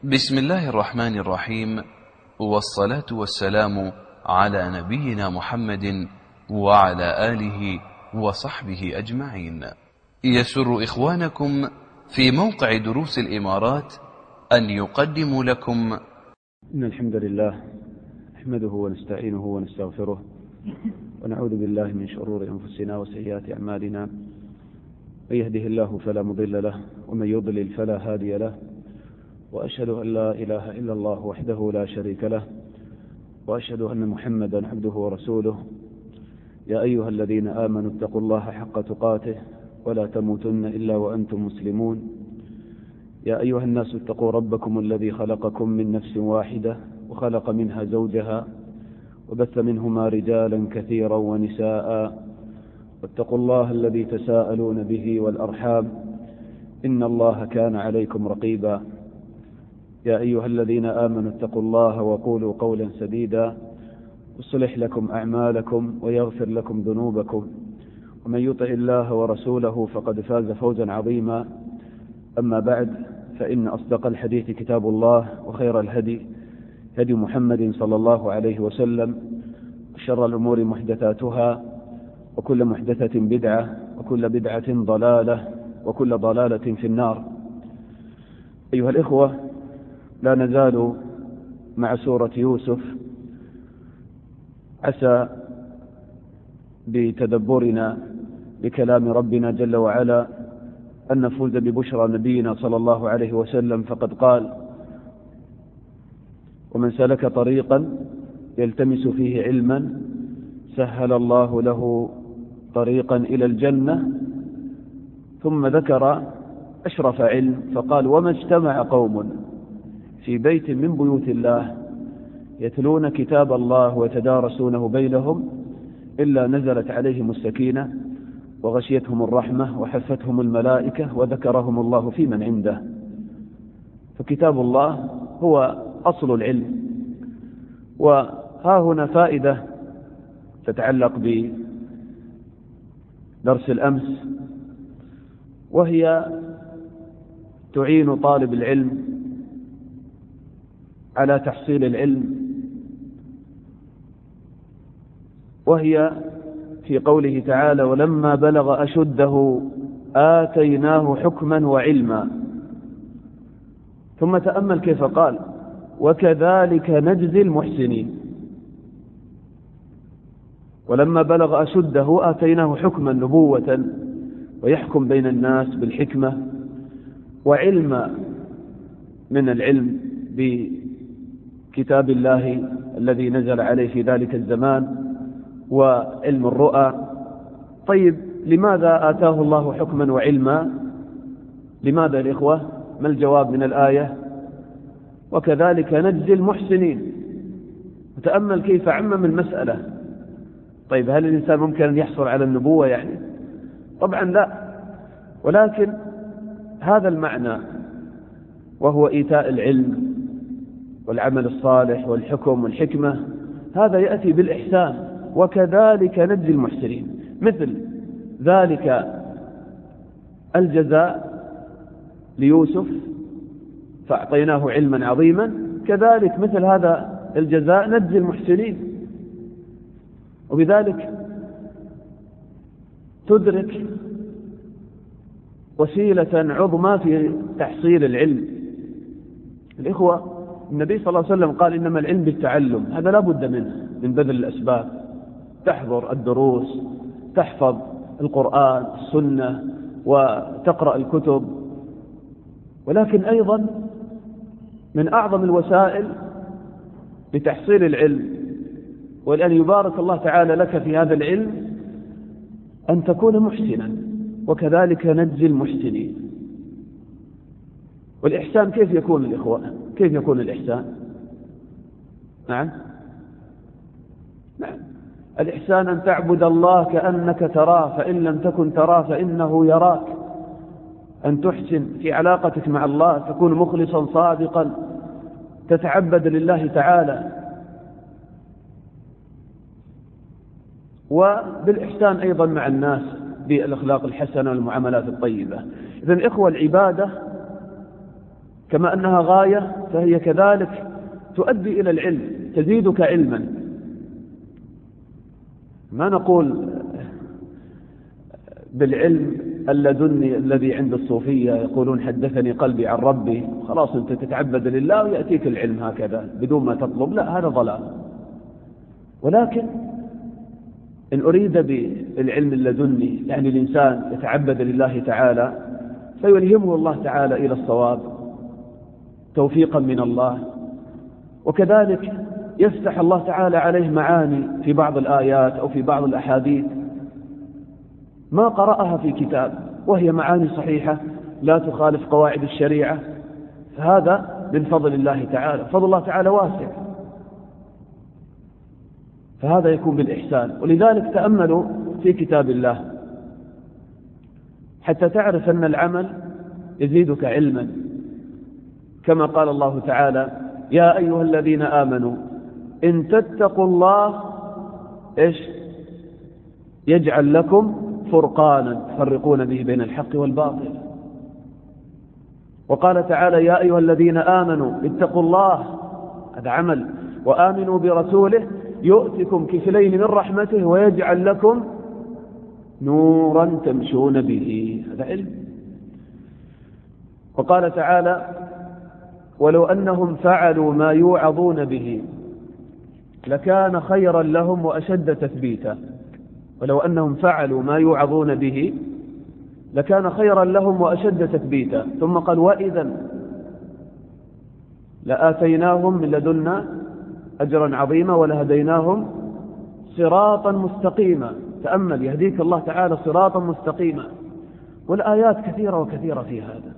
بسم الله الرحمن الرحيم، والصلاة والسلام على نبينا محمد وعلى آله وصحبه أجمعين. يسر إخوانكم في موقع دروس الإمارات أن يقدموا لكم إن الحمد لله نحمده ونستعينه ونستغفره ونعوذ بالله من شرور أنفسنا وسيئات أعمالنا. من يهده الله فلا مضل له ومن يضلل فلا هادي له، وأشهد أن لا إله إلا الله وحده لا شريك له، وأشهد أن محمدا عبده ورسوله. يا أيها الذين آمنوا اتقوا الله حق تقاته ولا تموتن إلا وأنتم مسلمون. يا أيها الناس اتقوا ربكم الذي خلقكم من نفس واحدة وخلق منها زوجها وبث منهما رجالا كثيرا ونساء، واتقوا الله الذي تساءلون به والأرحام إن الله كان عليكم رقيبا. يا أيها الذين آمنوا اتقوا الله وقولوا قولا سديدا يصلح لكم أعمالكم ويغفر لكم ذنوبكم، ومن يطع الله ورسوله فقد فاز فوزا عظيما. أما بعد، فإن أصدق الحديث كتاب الله، وخير الهدي هدي محمد صلى الله عليه وسلم، وشر الأمور محدثاتها، وكل محدثة بدعة، وكل بدعة ضلالة، وكل ضلالة في النار. أيها الإخوة، لا نزال مع سورة يوسف، عسى بتدبرنا لكلام ربنا جل وعلا أن نفوز ببشرى نبينا صلى الله عليه وسلم، فقد قال: ومن سلك طريقا يلتمس فيه علما سهل الله له طريقا إلى الجنة. ثم ذكر أشرف علم فقال: وما اجتمع قوم في بيت من بيوت الله يتلون كتاب الله ويتدارسونه بينهم إلا نزلت عليهم السكينة وغشيتهم الرحمة وحفتهم الملائكة وذكرهم الله في من عنده. فكتاب الله هو أصل العلم. وها هنا فائدة تتعلق بدرس الأمس، وهي تعين طالب العلم على تحصيل العلم، وهي في قوله تعالى: ولما بلغ أشده آتيناه حكما وعلما. ثم تأمل كيف قال: وكذلك نجزي المحسنين. ولما بلغ أشده آتيناه حكما نبوة ويحكم بين الناس بالحكمة، وعلما من العلم بكتاب الله الذي نزل عليه في ذلك الزمان، وعلم الرؤى. طيب، لماذا آتاه الله حكما وعلما؟ لماذا يا إخوة؟ ما الجواب من الآية؟ وكذلك نجزي المحسنين. وتأمل كيف عمم المسألة. طيب، هل الإنسان ممكن أن يحصل على النبوة يعني؟ طبعا لا، ولكن هذا المعنى، وهو إيتاء العلم والعمل الصالح والحكم والحكمة، هذا يأتي بالإحسان. وكذلك نجزي المحسنين، مثل ذلك الجزاء ليوسف فأعطيناه علما عظيما، كذلك مثل هذا الجزاء نجزي المحسنين. وبذلك تدرك وسيلة عظمى في تحصيل العلم. الإخوة، النبي صلى الله عليه وسلم قال: إنما العلم بالتعلم. هذا لا بد منه، من بذل الأسباب، تحضر الدروس، تحفظ القرآن السنة، وتقرأ الكتب. ولكن أيضا من أعظم الوسائل لتحصيل العلم، ولأن يبارك الله تعالى لك في هذا العلم، أن تكون محسنا. وكذلك نجزي المحسنين. والإحسان كيف يكون الإخوة؟ كيف يكون الإحسان؟ نعم، الإحسان أن تعبد الله كأنك تراه، فإن لم تكن تراه فإنه يراك. أن تحسن في علاقتك مع الله، تكون مخلصا صادقا، تتعبد لله تعالى. وبالإحسان أيضا مع الناس بالأخلاق الحسنة والمعاملات الطيبة. إذن إخوة، العبادة كما أنها غاية فهي كذلك تؤدي إلى العلم، تزيدك علما. ما نقول بالعلم اللدني الذي عند الصوفية يقولون حدثني قلبي عن ربي، خلاص أنت تتعبد لله ويأتيك العلم هكذا بدون ما تطلب، لا، هذا ضلال. ولكن إن أريد بالعلم اللدني يعني الإنسان يتعبد لله تعالى فيلهمه الله تعالى إلى الصواب توفيقا من الله، وكذلك يفتح الله تعالى عليه معاني في بعض الآيات أو في بعض الأحاديث ما قرأها في كتاب وهي معاني صحيحة لا تخالف قواعد الشريعة، فهذا من فضل الله تعالى. فضل الله تعالى واسع، فهذا يكون بالإحسان. ولذلك تأملوا في كتاب الله حتى تعرف أن العمل يزيدك علما، كما قال الله تعالى: يا أيها الذين آمنوا إن تتقوا الله يجعل لكم فرقانا تفرقون به بين الحق والباطل. وقال تعالى: يا أيها الذين آمنوا اتقوا الله، هذا عمل، وآمنوا برسوله يؤتكم كفلين من رحمته ويجعل لكم نورا تمشون به، هذا علم. وقال تعالى: ولو أنهم فعلوا ما يوعظون به لكان خيرا لهم وأشد تثبيتا. ولو أنهم فعلوا ما يوعظون به لكان خيرا لهم وأشد تثبيتا. ثم قال: وإذا لآتيناهم من لدنا أجرا عظيما ولهديناهم صراطا مستقيما. تأمل، يهديك الله تعالى صراطا مستقيما. والآيات كثيرة وكثيرة في هذا.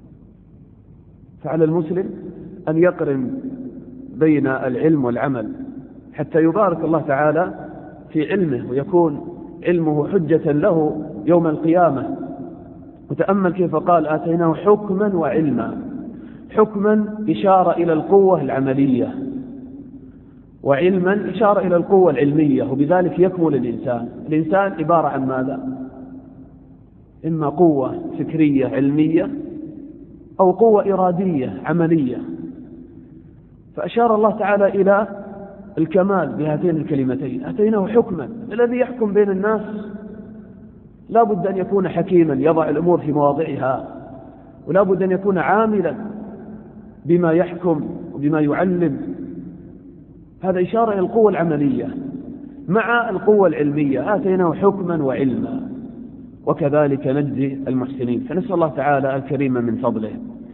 فعلى المسلم أن يقرن بين العلم والعمل حتى يبارك الله تعالى في علمه ويكون علمه حجة له يوم القيامة. وتأمل كيف قال: آتيناه حكما وعلما. حكما إشارة إلى القوة العملية، وعلما إشارة إلى القوة العلمية، وبذلك يكمل الإنسان. الإنسان عبارة عن ماذا؟ إما قوة فكرية علمية أو قوة إرادية عملية. فأشار الله تعالى إلى الكمال بهاتين الكلمتين: آتيناه حكما. الذي يحكم بين الناس لا بد أن يكون حكيما يضع الأمور في مواضعها، ولا بد أن يكون عاملا بما يحكم وبما يعلم. هذا إشارة إلى القوة العملية مع القوة العلمية. آتيناه حكما وعلما وكذلك نجزي المحسنين. فنسأل الله تعالى الكريم من فضله.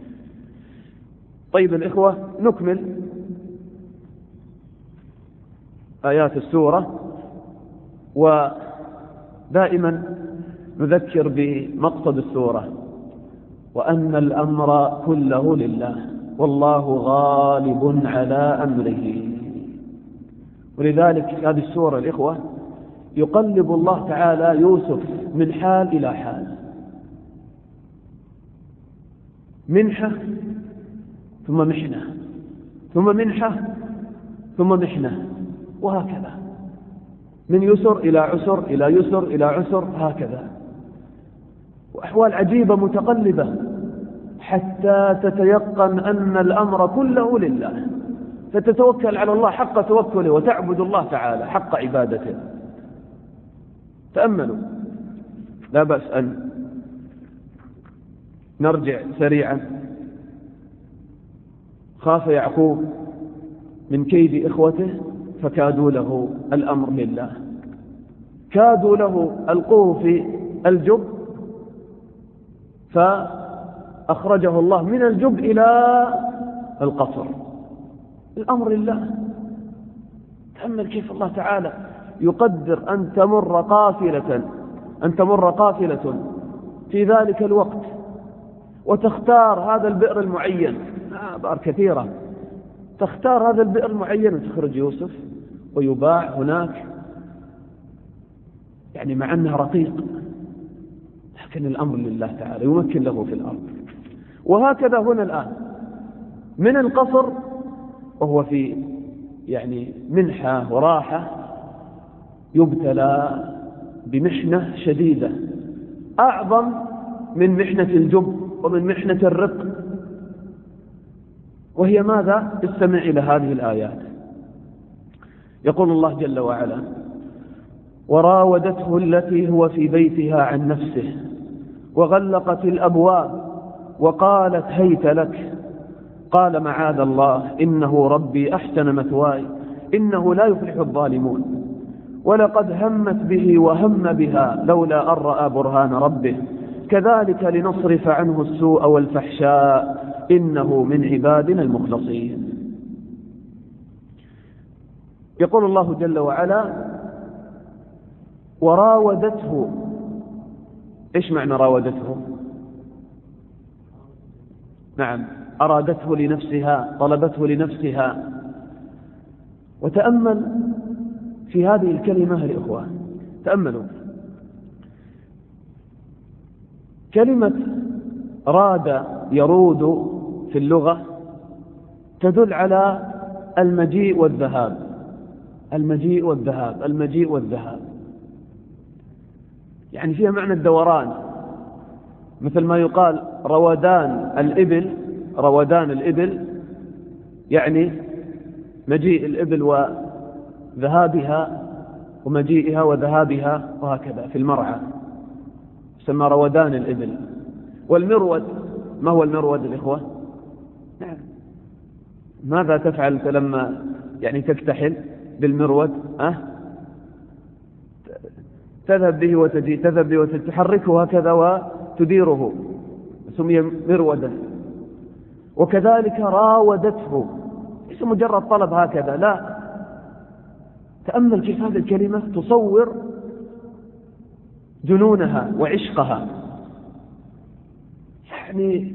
طيب الإخوة، نكمل آيات السورة، ودائما نذكر بمقصد السورة: وأن الأمر كله لله والله غالب على أمره. ولذلك هذه السورة الإخوة يقلب الله تعالى يوسف من حال إلى حال، منحة ثم محنة ثم منحة ثم محنة، وهكذا من يسر إلى عسر إلى يسر إلى عسر، هكذا. وأحوال عجيبة متقلبة حتى تتيقن أن الأمر كله لله، فتتوكل على الله حق توكله وتعبد الله تعالى حق عبادته. تأملوا، لا بأس أن نرجع سريعا. خاف يعقوب من كيد إخوته فكادوا له الأمر لله، كادوا له القوه في الجب فأخرجه الله من الجب إلى القصر، الأمر لله. تأمل كيف الله تعالى يقدر أن تمر قافلة في ذلك الوقت وتختار هذا البئر المعين، بئر كثيرة، تختار هذا البئر المعين وتخرج يوسف ويباع هناك، يعني مع أنه رقيق، لكن الأمر لله تعالى يمكن له في الأرض. وهكذا هنا الآن من القصر وهو في يعني منحة وراحة يبتلى بمحنة شديدة أعظم من محنة الجب ومن محنة الرق. وهي ماذا؟ استمع إلى هذه الآيات. يقول الله جل وعلا: وراودته التي هو في بيتها عن نفسه وغلقت الأبواب وقالت هيت لك قال معاذ الله إنه ربي أحسن مثواي إنه لا يفلح الظالمون ولقد همت به وهم بها لولا أن رأى برهان ربه كذلك لنصرف عنه السوء والفحشاء إنه من عبادنا المخلصين. يقول الله جل وعلا: وراودته. إيش معنى راودته؟ نعم، أرادته لنفسها، طلبته لنفسها. وتأمل في هذه الكلمة الإخوة، تأملوا كلمة راد يرود في اللغة تدل على المجيء والذهاب، المجيء والذهاب، المجيء والذهاب، يعني فيها معنى الدوران، مثل ما يقال روادان الإبل، روادان الإبل يعني مجيء الإبل وذهابها ومجيئها وذهابها، وهكذا في المرعى يسمى روادان الإبل. والمرود، ما هو المرود الإخوة؟ نعم، ماذا تفعل لما يعني تكتحل بالمرود؟ تذهب به وتجي، تذهب به وتحركه هكذا وتديره، سمي مرودة. وكذلك راودته، ليس مجرد طلب هكذا، لا، تأمل كيف هذه الكلمة تصور جنونها وعشقها، يعني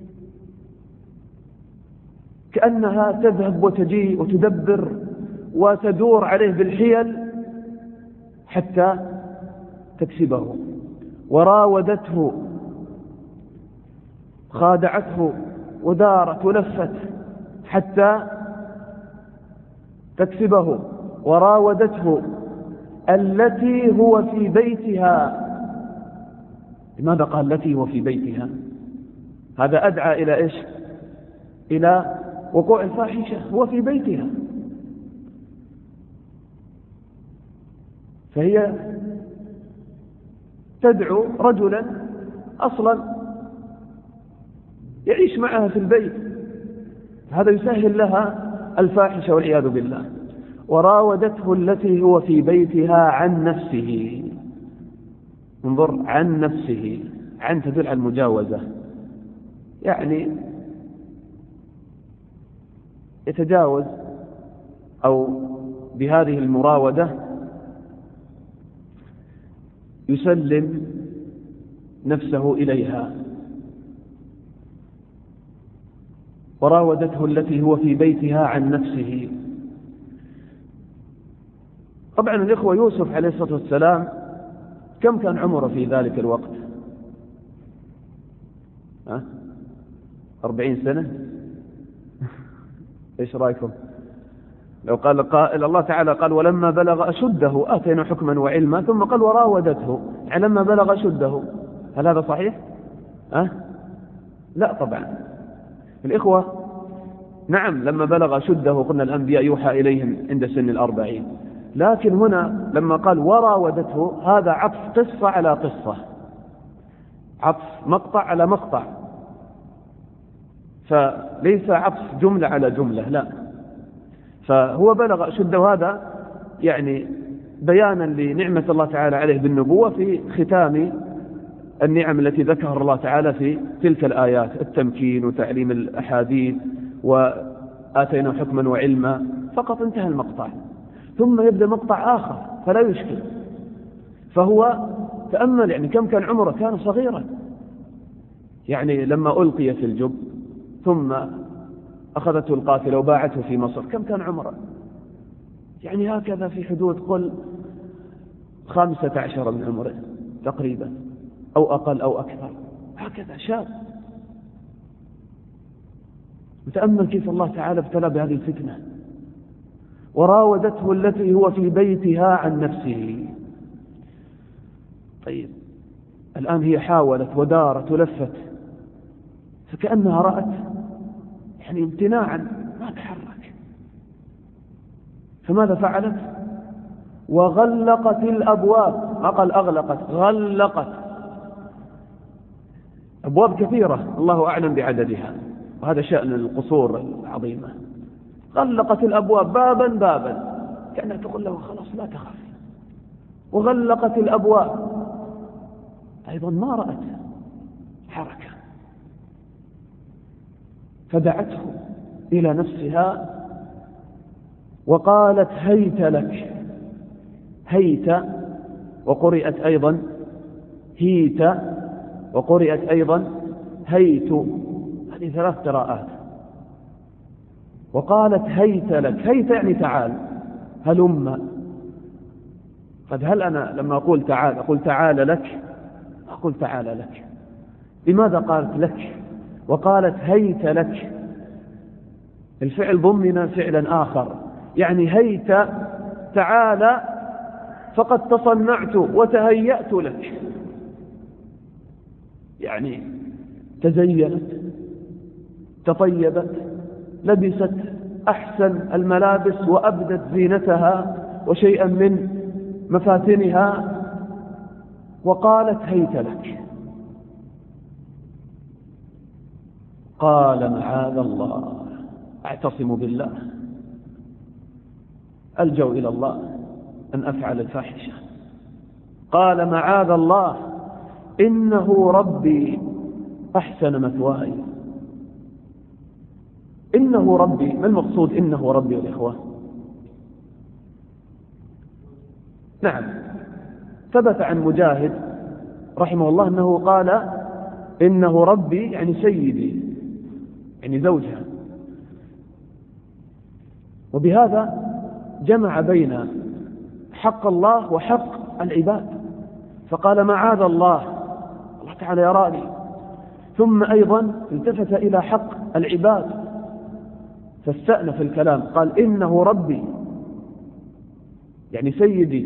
كأنها تذهب وتجي وتدبر وتدور عليه بالحيل حتى تكسبه. وراودته، خادعته ودارت ولفت حتى تكسبه. وراودته التي هو في بيتها. لماذا قال التي هو في بيتها؟ هذا أدعى إلى إيش؟ إلى وقوع الفاحشة، هو في بيتها. فهي تدعو رجلا أصلا يعيش معها في البيت، هذا يسهل لها الفاحشة والعياذ بالله. وراودته التي هو في بيتها عن نفسه. انظر، عن نفسه، عن تدل على المجاوزة، يعني يتجاوز، أو بهذه المراودة يسلم نفسه إليها. وراودته التي هو في بيتها عن نفسه. طبعا الإخوة، يوسف عليه الصلاة والسلام كم كان عمره في ذلك الوقت؟ 40 سنة. إيش رأيكم لو قال قائل، الله تعالى قال ولما بلغ أشده آتينا حكما وعلما، ثم قال وراودته، يعني لما بلغ أشده. هل هذا صحيح؟ لا طبعا. الإخوة، نعم لما بلغ أشده قلنا الأنبياء يوحى إليهم عند سن 40، لكن هنا لما قال وراودته هذا عطف قصة على قصة، عطف مقطع على مقطع، فليس عطف جملة على جملة، لا. فهو بلغ أشده، هذا يعني بيانا لنعمة الله تعالى عليه بالنبوة في ختام النعم التي ذكرها الله تعالى في تلك الآيات، التمكين وتعليم الأحاديث وآتينا حكما وعلما، فقط انتهى المقطع، ثم يبدأ مقطع آخر فلا يشكل. فهو تأمل يعني كم كان عمره، كان صغيرا، يعني لما ألقي في الجب ثم أخذته القافلة وباعته في مصر، كم كان عمره؟ يعني هكذا في حدود قل 15 من عمره تقريبا، أو أقل أو أكثر، هكذا شاب. وتأمل كيف الله تعالى ابتلى بهذه الفتنة. وراودته التي هو في بيتها عن نفسه. طيب الآن هي حاولت ودارت ولفت، فكأنها رأت يعني امتناعا ما تحرك. فماذا فعلت؟ وغلقت الأبواب، ما قال أغلقت، غلقت. أبواب كثيرة الله أعلم بعددها، وهذا شأن القصور العظيمة. غلقت الأبواب بابا بابا، كأنها تقول له خلاص لا تخاف. وغلقت الأبواب، أيضا ما رأت حركة. فدعته إلى نفسها وقالت هيت لك. هيت وقرئت أيضا هيت وقرئت أيضا هيت، هذه 3 قراءات. وقالت هيت لك، هيت يعني تعال، هلم. قد هل أنا لما أقول تعال أقول تعال لك؟ أقول تعال لك. لماذا قالت لك؟ وقالت هيت لك، الفعل ضمن فعلا آخر، يعني هيت تعال فقد تصنعت وتهيأت لك، يعني تزينت تطيبت لبست أحسن الملابس وأبدت زينتها وشيئا من مفاتنها، وقالت هيت لك. قال معاذ الله، أعتصم بالله، ألجأ إلى الله أن أفعل الفاحشة. قال معاذ الله إنه ربي أحسن مثواي. إنه ربي، ما المقصود إنه ربي يا إخوة؟ نعم، ثبت عن مجاهد رحمه الله أنه قال إنه ربي يعني سيدي، يعني زوجها. وبهذا جمع بين حق الله وحق العباد، فقال معاذ الله، الله تعالى يراني، ثم أيضا التفت إلى حق العباد فاستأنف الكلام، قال إنه ربي يعني سيدي،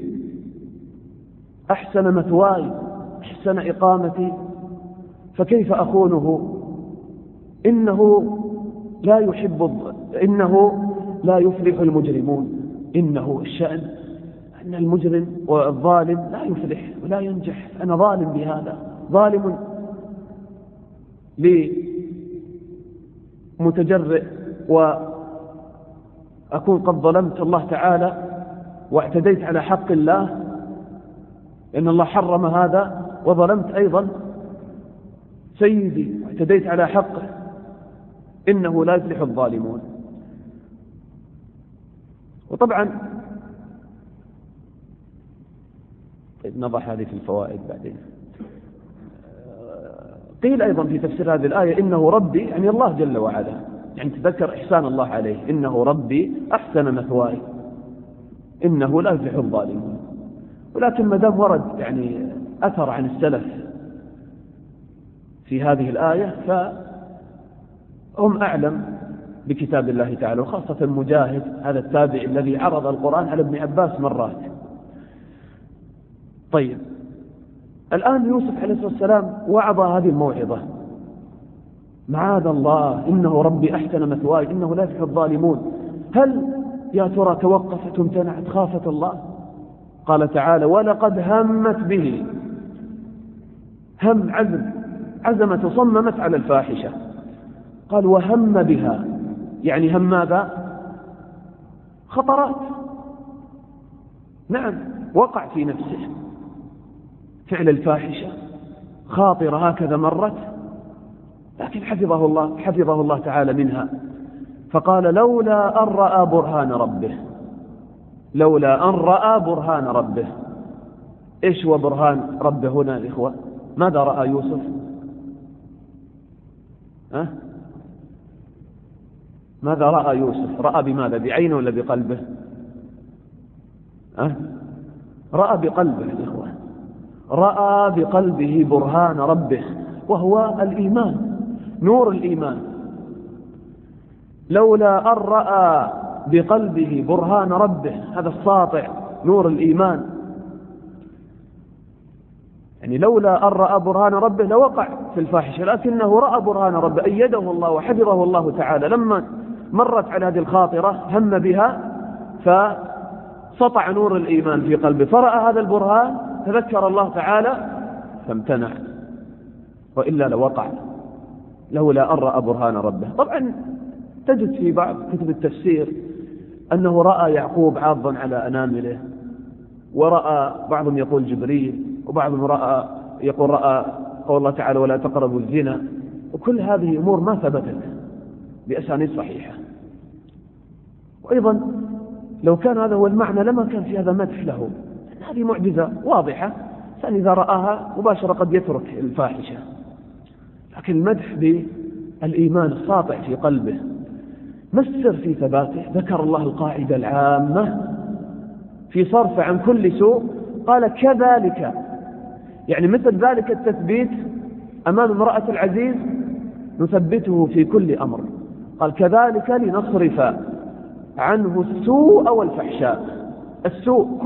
أحسن مثواي، أحسن إقامتي، فكيف أخونه؟ إنه لا يحب، إنه لا يفلح المجرمون. إنه الشأن أن المجرم والظالم لا يفلح ولا ينجح. أنا ظالم بهذا، ظالم لمتجرئ، وأكون قد ظلمت الله تعالى واعتديت على حق الله، إن الله حرم هذا، وظلمت أيضا سيدي واعتديت على حقه. إنه لا يفلح الظالمون. وطبعا نضع هذه في الفوائد بعدين. قيل أيضا في تفسير هذه الآية إنه ربي يعني الله جل وعلا، يعني تذكر إحسان الله عليه، إنه ربي أحسن مثواي إنه لا يفلح الظالمون. ولكن ما دام ورد يعني أثر عن السلف في هذه الآية فهم أعلم بكتاب الله تعالى، وخاصة مجاهد هذا التابع الذي عرض القرآن على ابن عباس مرات. طيب، الآن يوسف عليه الصلاة والسلام وعظ هذه الموعظة، معاذ الله إنه ربي أحسن مثواي إنه لا يفلح الظالمون. هل يا ترى توقفت وامتنعت خافت الله؟ قال تعالى ولقد همت به، هم عزمت وصممت على الفاحشة. قال وهم بها، يعني هم ماذا؟ خطرات. نعم، وقع في نفسه فعل الفاحشة، خاطرة هكذا مرت، لكن حفظه الله تعالى منها. فقال لولا أن رأى برهان ربه، لولا أن رأى برهان ربه. إيش هو برهان ربه هنا الإخوة؟ ماذا رأى يوسف؟ ماذا رأى يوسف؟ رأى بماذا؟ بعينه ولا بقلبه؟ رأى بقلبه الإخوة، رأى بقلبه برهان ربه، وهو الإيمان، نور الإيمان. لولا أن رأى بقلبه برهان ربه، هذا الساطع نور الإيمان، يعني لولا أن رأى برهان ربه لوقع في الفاحشة، لكنه رأى برهان ربه، أيده الله وحفظه الله تعالى. لما مرت على هذه الخاطرة هم بها فسطع نور الإيمان في قلبه، فرأى هذا البرهان تذكر الله تعالى فامتنع، وإلا لوقع لولا أن رأى برهان ربه. طبعا تجد في بعض كتب التفسير أنه رأى يعقوب عاضا على أنامله، ورأى بعضهم يقول جبريل، وبعضهم يقول رأى قول الله تعالى ولا تقربوا الزنا، وكل هذه أمور ما ثبتت بأسانيد صحيحة. وأيضا لو كان هذا هو المعنى لما كان في هذا مدح له، هذه معجزة واضحة، الإنسان إذا رآها مباشرة قد يترك الفاحشة، لكن المدح بالإيمان الساطع في قلبه. ما السر في ثباته؟ ذكر الله القاعدة العامة في صرف عن كل سوء، قال كذلك، يعني مثل ذلك التثبيت أمام امرأة العزيز نثبته في كل أمر. قال كذلك لنصرف عنه السوء والفحشاء. السوء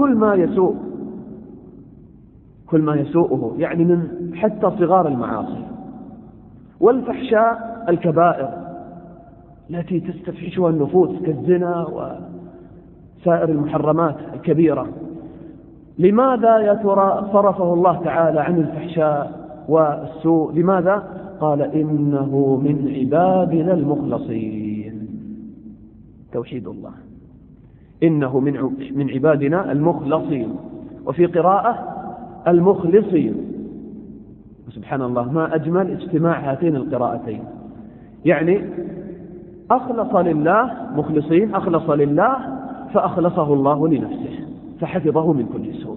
كل ما يسوءه، يعني من حتى صغار المعاصي، والفحشاء الكبائر التي تستفحشها النفوس كالزنا وسائر المحرمات الكبيرة. لماذا يا ترى صرفه الله تعالى عن الفحشاء والسوء؟ لماذا؟ قال إنه من عبادنا المخلصين. توحيد الله، إنه من عبادنا المخلصين، وفي قراءة المخلصين. سبحان الله، ما أجمل اجتماع هاتين القراءتين، يعني أخلص لله، مخلصين أخلص لله فأخلصه الله لنفسه فحفظه من كل سوء.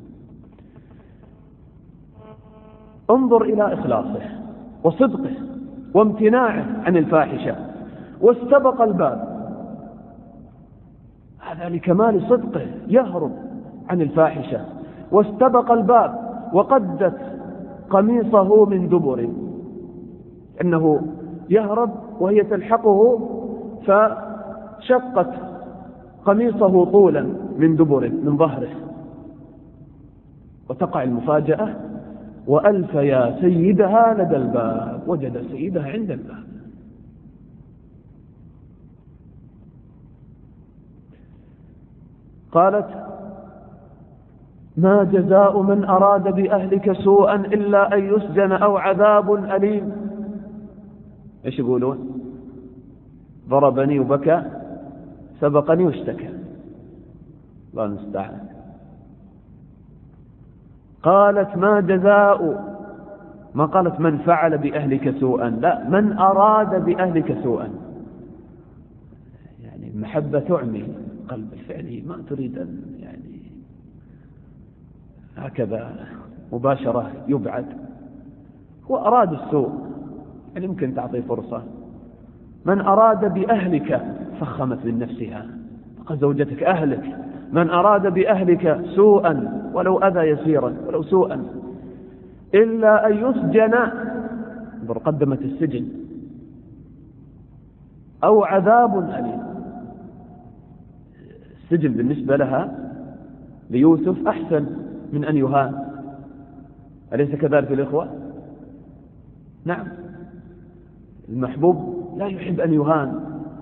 انظر إلى إخلاصه وصدقه وامتناعه عن الفاحشة، واستبق الباب، هذا لكمال صدقه، يهرب عن الفاحشة، واستبق الباب وقدت قميصه من دبر، إنه يهرب وهي تلحقه فشقت قميصه طولا من دبر من ظهره، وتقع المفاجأة وألف يا سيدها لدى الباب، وجد سيدها عند الباب. قالت ما جزاء من أراد بأهلك سوءا إلا أن يسجن أو عذاب أليم. إيش يقولون؟ ضربني وبكى، سبقني واشتكى، الله المستعان. قالت ما جزاء، ما قالت من فعل بأهلك سوءا، لا، من أراد بأهلك سوءا، يعني المحبة تعمي قلب الفعل، ما تريد أن يعني هكذا مباشرة يبعد. هو أراد السوء، يعني ممكن تعطي فرصة. من أراد بأهلك، فخمت من نفسها، فقد زوجتك أهلك. من أراد بأهلك سوءا ولو أذى يسيرا ولو سوءا إلا أن يسجن، قدمت السجن، أو عذاب أليم. السجن بالنسبة لها ليوسف أحسن من أن يهان، أليس كذلك الإخوة؟ نعم، المحبوب لا يحب أن يهان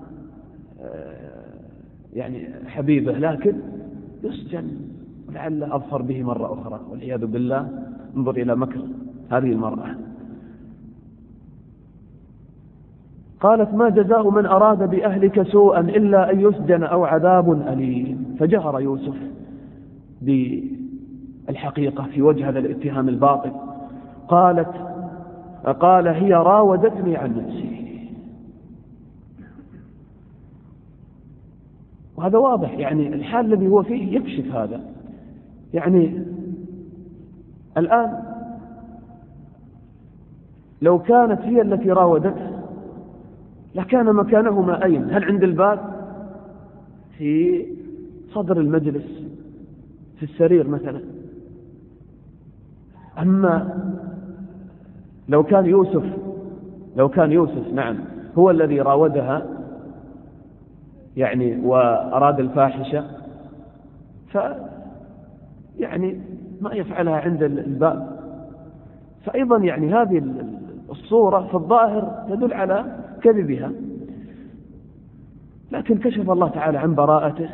يعني حبيبه، لكن يسجن ولعل أظفر به مرة أخرى والعياذ بالله. انظر إلى مكر هذه المرأة. قالت ما جزاء من أراد بأهلك سوءا إلا أن يسجن أو عذاب أليم. فجهر يوسف بالحقيقة في وجه هذا الاتهام الباطل. قال هي راودتني عن نفسي. وهذا واضح، يعني الحال الذي هو فيه يكشف هذا. يعني الآن لو كانت هي التي راودته لكان مكانهما أين؟ هل عند الباب؟ في صدر المجلس، في السرير مثلا. أما لو كان يوسف نعم هو الذي راودها يعني وأراد الفاحشة، يعني ما يفعلها عند الباب، فأيضا يعني هذه الصورة في الظاهر تدل على كذبها، لكن كشف الله تعالى عن براءته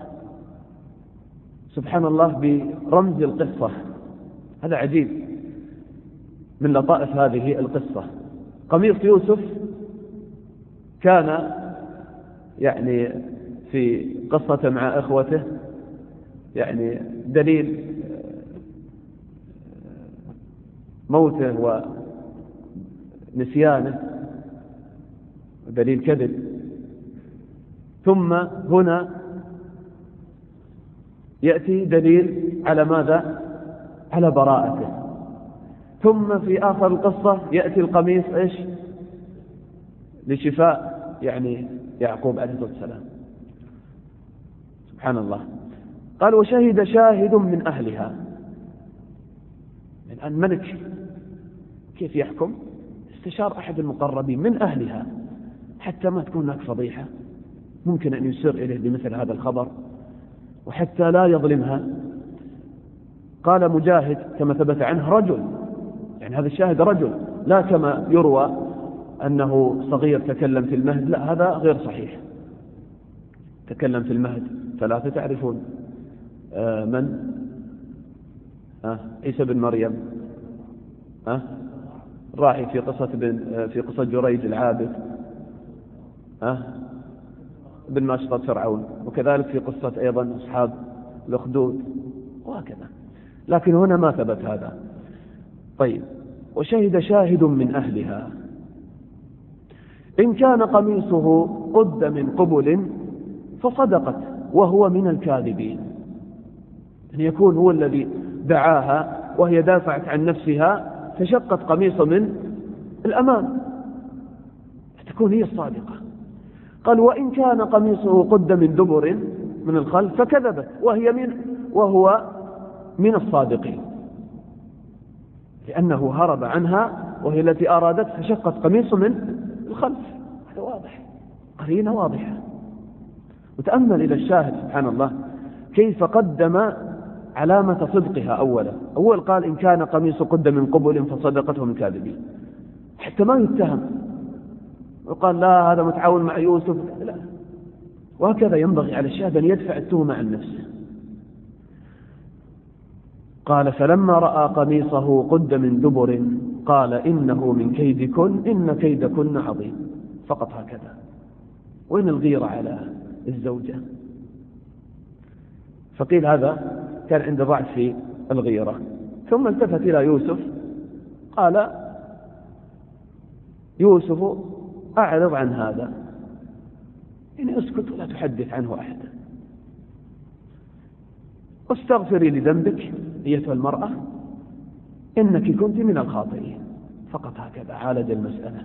سبحان الله برمز القصة. هذا عجيب من لطائف هذه القصة. قميص يوسف كان يعني في قصة مع إخوته يعني دليل موته ونسيانه ودليل كذب، ثم هنا يأتي دليل على ماذا؟ على براءته. ثم في آخر القصة يأتي القميص إيش؟ لشفاء يعني يعقوب عليه الصلاة والسلام. سبحان الله. قال وشهد شاهد من أهلها. الآن ملك كيف يحكم؟ استشار أحد المقربين من أهلها حتى ما تكون هناك فضيحة، ممكن أن يسر إليه بمثل هذا الخبر وحتى لا يظلمها. قال مجاهد كما ثبت عنه رجل، يعني هذا الشاهد رجل، لا كما يروى أنه صغير تكلم في المهد، لا هذا غير صحيح. تكلم في المهد ثلاثة، تعرفون من؟ عيسى بن مريم، راعي في قصة جريج العابد، بن ماشطة فرعون، وكذلك في قصة أيضا أصحاب الأخدود وهكذا، لكن هنا ما ثبت هذا. طيب وشهد شاهد من أهلها إن كان قميصه قد من قبل فصدقت وهو من الكاذبين. أن يكون هو الذي دعاها وهي دافعت عن نفسها فشقت قميصه من الأمام، فتكون هي الصادقة. قال وإن كان قميصه قد من دبر من الخلف فكذبت وهو من الصادقين، لأنه هرب عنها وهي التي أرادت فشقت قميصه من الخلف. هذا واضح، قرينة واضحة. وتأمل إلى الشاهد سبحان الله كيف قدم علامة صدقها أول قال إن كان قميص قد من قبل فصدقته من كاذبين، حتى ما يتهم وقال لا هذا متعاون مع يوسف، لا. وهكذا ينبغي على الشاهد أن يدفع التهمة عن نفسه. قال فلما رأى قميصه قد من دبر قال إنه من كيدكن إن كيدكن عظيم. فقط هكذا. وين الغيرة على الزوجة؟ فقيل هذا كان عند ضعف في الغيرة. ثم التفت إلى يوسف قال يوسف أعرض عن هذا، يعني اسكت ولا تحدث عنه أحدا، واستغفري لذنبك أيتها المرأة إنك كنت من الخاطئين. فقط هكذا عالج المسألة.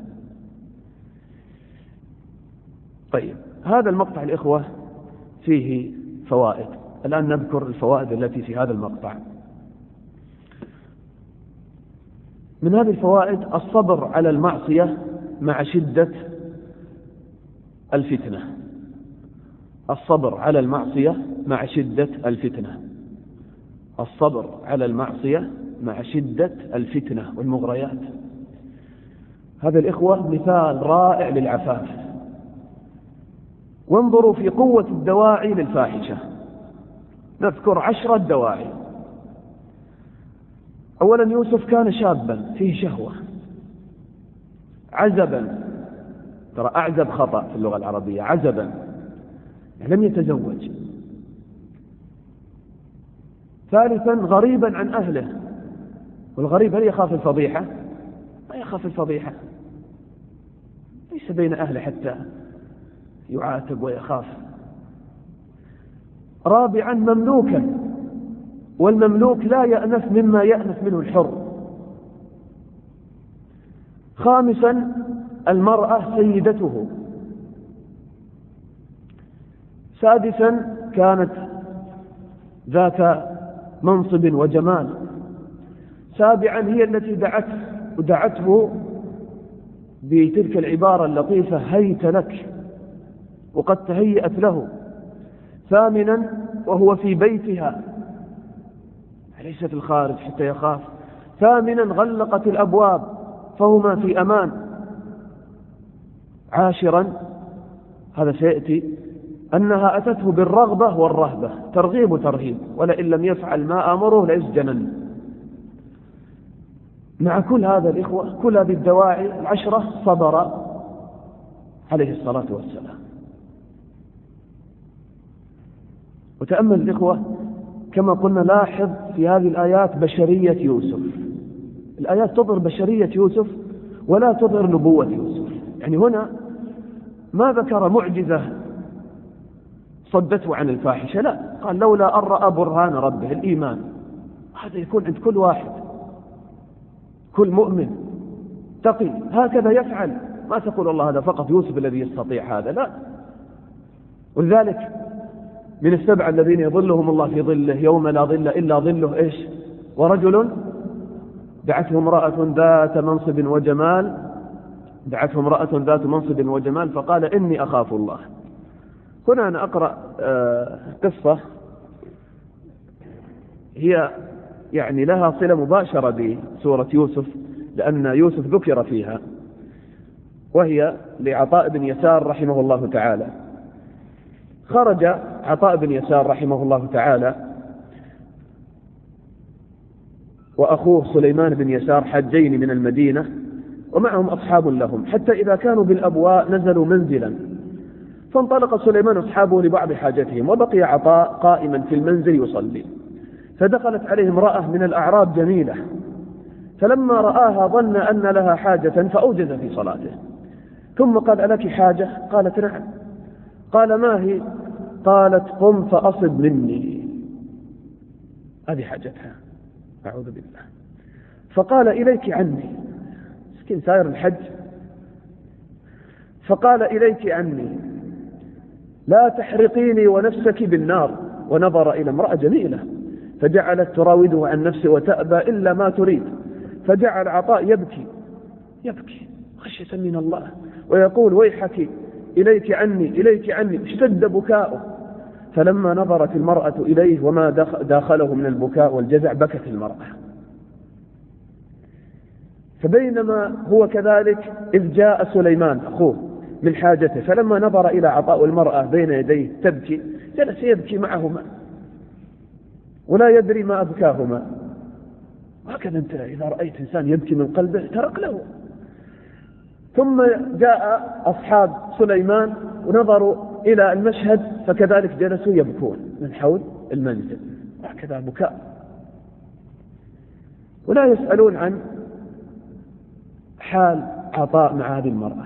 طيب هذا المقطع الإخوة فيه فوائد. الآن نذكر الفوائد التي في هذا المقطع. من هذه الفوائد الصبر على المعصية مع شدة الفتنة. الصبر على المعصية مع شدة الفتنة. الصبر على المعصية مع شدة الفتنة والمغريات. هذا الإخوة مثال رائع للعفاف. وانظروا في قوة الدواعي للفاحشة. نذكر 10 دواعي. أولا يوسف كان شابا فيه شهوة، عزبا، ترى أعزب خطأ في اللغة العربية، عزبا يعني لم يتزوج. ثالثا غريبا عن أهله. والغريب هل يخاف الفضيحة؟ ما يخاف الفضيحة، ليس بين أهله حتى يعاتب ويخاف. رابعا مملوكا، والمملوك لا يأنف مما يأنف منه الحر. خامسا المرأة سيدته. سادسا كانت ذات منصب وجمال. سابعا هي التي دعته بتلك العبارة اللطيفة هيت لك، وقد تهيأت له. ثامنا وهو في بيتها، ليس في الخارج حتى يخاف. ثامنا غلقت الأبواب فهما في أمان. عاشرا، هذا سيأتي، أنها أتته بالرغبة والرهبة، ترغيب وترهيب، ولئن لم يفعل ما أمره ليسجنن. مع كل هذا الإخوة، كل هذه الدواعي العشرة، صبر عليه الصلاة والسلام. وتأمل الإخوة كما قلنا، لاحظ في هذه الآيات بشرية يوسف. الآيات تظهر بشرية يوسف ولا تظهر نبوة يوسف. يعني هنا ما ذكر معجزة صدته عن الفاحشة، لا، قال لولا أن رأى برهان ربه، الإيمان. هذا يكون عند كل واحد، كل مؤمن تقي هكذا يفعل. ما تقول الله هذا فقط يوسف الذي يستطيع هذا، لا. ولذلك من السبع الذين يظلهم الله في ظله يوم لا ظل إلا ظله، إيش؟ ورجل دعته امرأة ذات منصب وجمال، دعته امرأة ذات منصب وجمال فقال إني أخاف الله. هنا أنا أقرأ قصة هي يعني لها صلة مباشرة بسورة يوسف، لأن يوسف ذكر فيها، وهي لعطاء بن يسار رحمه الله تعالى. خرج عطاء بن يسار رحمه الله تعالى وأخوه سليمان بن يسار حجين من المدينة، ومعهم أصحاب لهم، حتى إذا كانوا بالأبواء نزلوا منزلا، فانطلق سليمان أصحابه لبعض حاجتهم، وبقي عطاء قائما في المنزل يصلي. فدخلت عليه امرأة من الأعراب جميلة، فلما رآها ظن أن لها حاجة فأوجز في صلاته، ثم قال ألك حاجة؟ قالت نعم. قال ما هي؟ قالت قم فأصب مني. هذه حاجتها، أعوذ بالله. فقال إليك عني، مسكين سائر الحج، فقال إليك عني لا تحرقيني ونفسك بالنار. ونظر إلى امرأة جميلة فجعلت تراوده عن نفسه وتأبى إلا ما تريد، فجعل عطاء يبكي خشية من الله ويقول ويحك إليك عني إليك عني. اشتد بكاؤه، فلما نظرت المرأة إليه وما داخله من البكاء والجزع بكت المرأة. فبينما هو كذلك إذ جاء سليمان أخوه من حاجته، فلما نظر إلى عطاء المرأة بين يديه تبكي جلس يبكي معهما ولا يدري ما أبكاهما. هكذا أنت إذا رأيت إنسان يبكي من قلبه ترك له. ثم جاء أصحاب سليمان ونظروا إلى المشهد، فكذلك جلسوا يبكون من حول المنزل، هكذا بكاء، ولا يسألون عن حال عطاء مع هذه المرأة.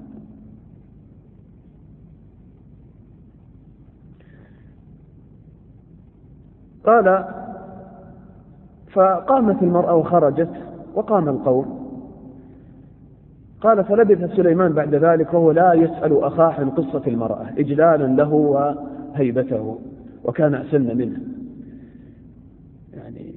قال فقامت المرأة وخرجت وقام القوم. قال فلبث سليمان بعد ذلك وهو لا يسأل أخاه عن قصة المرأة إجلالا له وهيبته، وكان أسن منه، يعني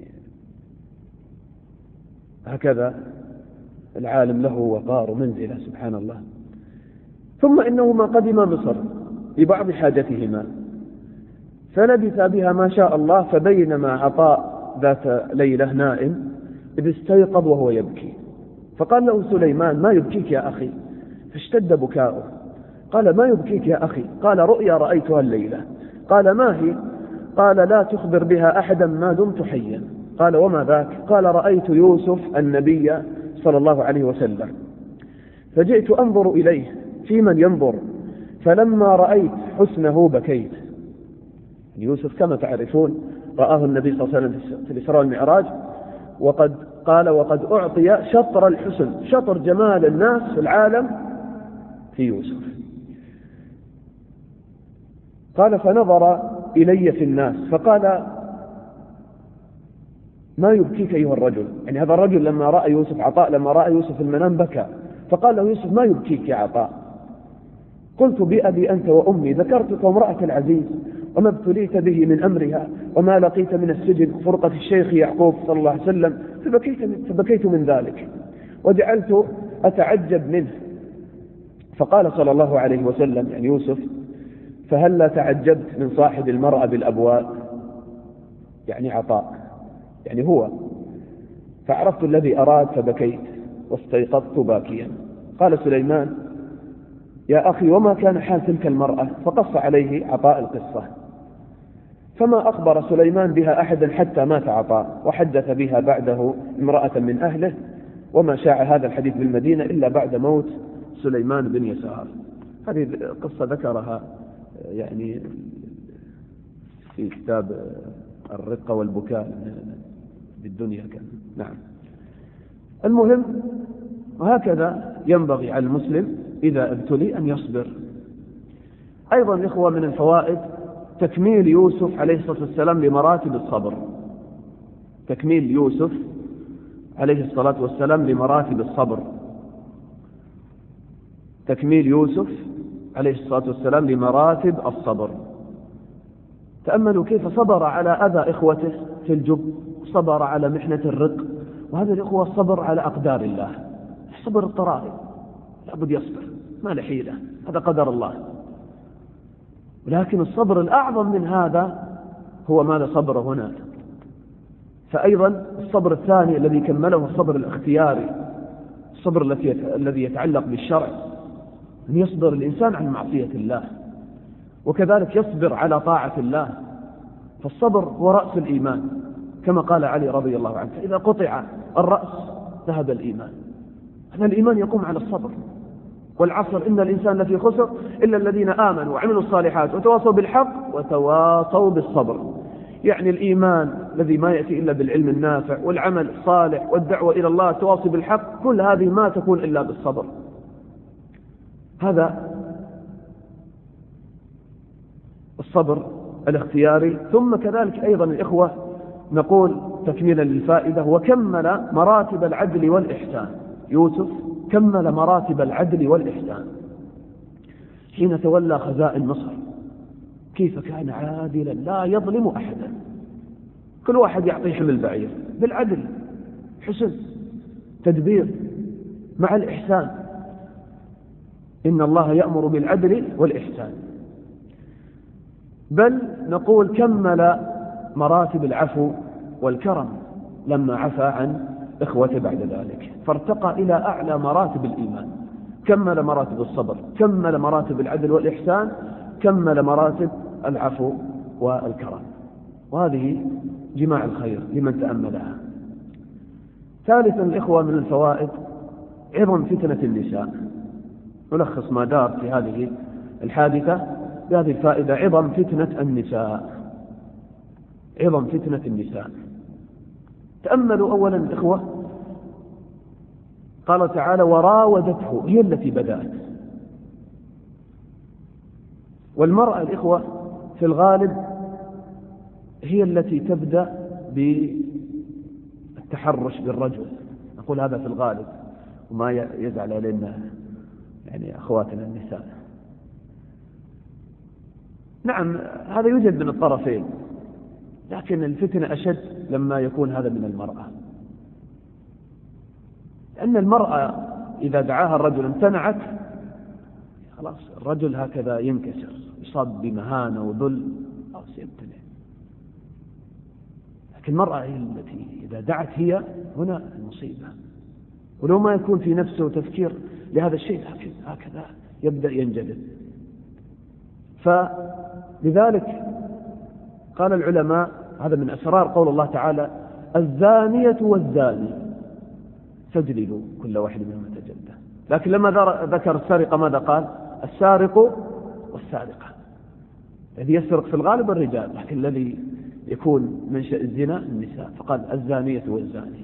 هكذا العالم له وقار منزله سبحان الله. ثم إنهما قدما مصر لبعض حاجتهما، فلبث بها ما شاء الله. فبينما عطاء ذات ليلة نائم إذ استيقظ وهو يبكي، فقال له سليمان ما يبكيك يا أخي؟ فاشتد بكاؤه. قال ما يبكيك يا أخي؟ قال رؤيا رأيتها الليلة. قال ما هي؟ قال لا تخبر بها أحدا ما دمت حيا. قال وما ذاك؟ قال رأيت يوسف النبي صلى الله عليه وسلم، فجئت أنظر إليه في من ينظر، فلما رأيت حسنه بكيت. يوسف كما تعرفون رآه النبي صلى الله عليه وسلم في الإسراء والمعراج، وقد قال وقد أعطي شطر الحسن، شطر جمال الناس في العالم في يوسف. قال فنظر إلي في الناس فقال ما يبكيك أيها الرجل؟ يعني هذا الرجل لما رأى يوسف، عطاء لما رأى يوسف في المنام بكى، فقال له يوسف ما يبكيك يا عطاء؟ قلت بأبي أنت وأمي ذكرتك وامرأة العزيز وما ابتليت به من أمرها وما لقيت من السجن فرقة الشيخ يعقوب صلى الله عليه وسلم، فبكيت من ذلك وجعلت أتعجب منه. فقال صلى الله عليه وسلم يعني يوسف فهل لا تعجبت من صاحب المرأة بالأبواب؟ يعني عطاء، يعني هو. فعرفت الذي أراد فبكيت واستيقظت باكيا. قال سليمان: يا أخي وما كان حال تلك المرأة؟ فقص عليه عطاء القصة، فما أخبر سليمان بها أحدا حتى مات عطاء، وحدث بها بعده امرأة من أهله، وما شاع هذا الحديث بالمدينة إلا بعد موت سليمان بن يسار. هذه قصة ذكرها يعني في كتاب الرقة والبكاء بالدنيا كان. نعم. المهم، وهكذا ينبغي على المسلم إذا ابتلي أن يصبر. أيضا إخوة من الفوائد تكميل يوسف عليه الصلاة والسلام لمراتب الصبر. تكميل يوسف عليه الصلاة والسلام لمراتب الصبر. تكميل يوسف عليه الصلاة والسلام لمراتب الصبر. تأملوا كيف صبر على أذى إخوته في الجب، صبر على محنة الرق، وهذا الإخوة الصبر على أقدار الله. صبر اضطراري، لابد يصبر، ما له حيلة، هذا قدر الله. ولكن الصبر الأعظم من هذا هو ماذا صبر هنا. فأيضا الصبر الثاني الذي كمله الصبر الاختياري، الصبر الذي يتعلق بالشرع، أن يصبر الإنسان عن معصية الله، وكذلك يصبر على طاعة الله. فالصبر هو رأس الإيمان، كما قال علي رضي الله عنه: فإذا قطع الرأس ذهب الإيمان. هذا الإيمان يقوم على الصبر. والعصر إن الإنسان لفي خسر إلا الذين آمنوا وعملوا الصالحات وتواصوا بالحق وتواصوا بالصبر. يعني الإيمان الذي ما يأتي إلا بالعلم النافع والعمل الصالح والدعوة إلى الله التواصي بالحق، كل هذه ما تكون إلا بالصبر. هذا الصبر الاختياري. ثم كذلك أيضا الإخوة نقول تكميلا للفائدة: وكمل مراتب العدل والإحسان. يوسف كمل مراتب العدل والإحسان حين تولى خزائن مصر. كيف كان عادلا لا يظلم أحدا، كل واحد يعطي حمل بعير بالعدل، حسن تدبير مع الإحسان. إن الله يأمر بالعدل والإحسان. بل نقول كمل مراتب العفو والكرم لما عفى عن إخوته بعد ذلك، فارتقى إلى أعلى مراتب الإيمان. كمل مراتب الصبر، كمل مراتب العدل والإحسان، كمل مراتب العفو والكرم. وهذه جماع الخير لمن تأملها. ثالثا الإخوة من الفوائد عظم فتنة النساء. نلخص ما دار في هذه الحادثة بهذه الفائدة: عظم فتنة النساء. عظم فتنة النساء. تأملوا أولا الإخوة، قال تعالى: وراودته، هي التي بدأت. والمرأة الإخوة في الغالب هي التي تبدأ بالتحرش بالرجل، نقول هذا في الغالب، وما يزعل علينا يعني أخواتنا النساء. نعم هذا يوجد من الطرفين، لكن الفتنة أشد لما يكون هذا من المرأة. لأن المرأة إذا دعاها الرجل امتنعت، خلاص الرجل هكذا ينكسر، يصاب بمهانة وذل أو سيمتنع. لكن المرأة هي التي إذا دعت هي هنا المصيبة، ولو ما يكون في نفسه تفكير لهذا الشيء لكن هكذا يبدأ ينجذب. فلذلك قال العلماء: هذا من أسرار قول الله تعالى: الزانية والزاني فاجلدوا كل واحد منهما جلدة. لكن لما ذكر السرقة ماذا قال؟ السارق والسارقة. الذي يسرق في الغالب الرجال، لكن الذي يكون منشأ الزنا النساء، فقال الزانية والزاني.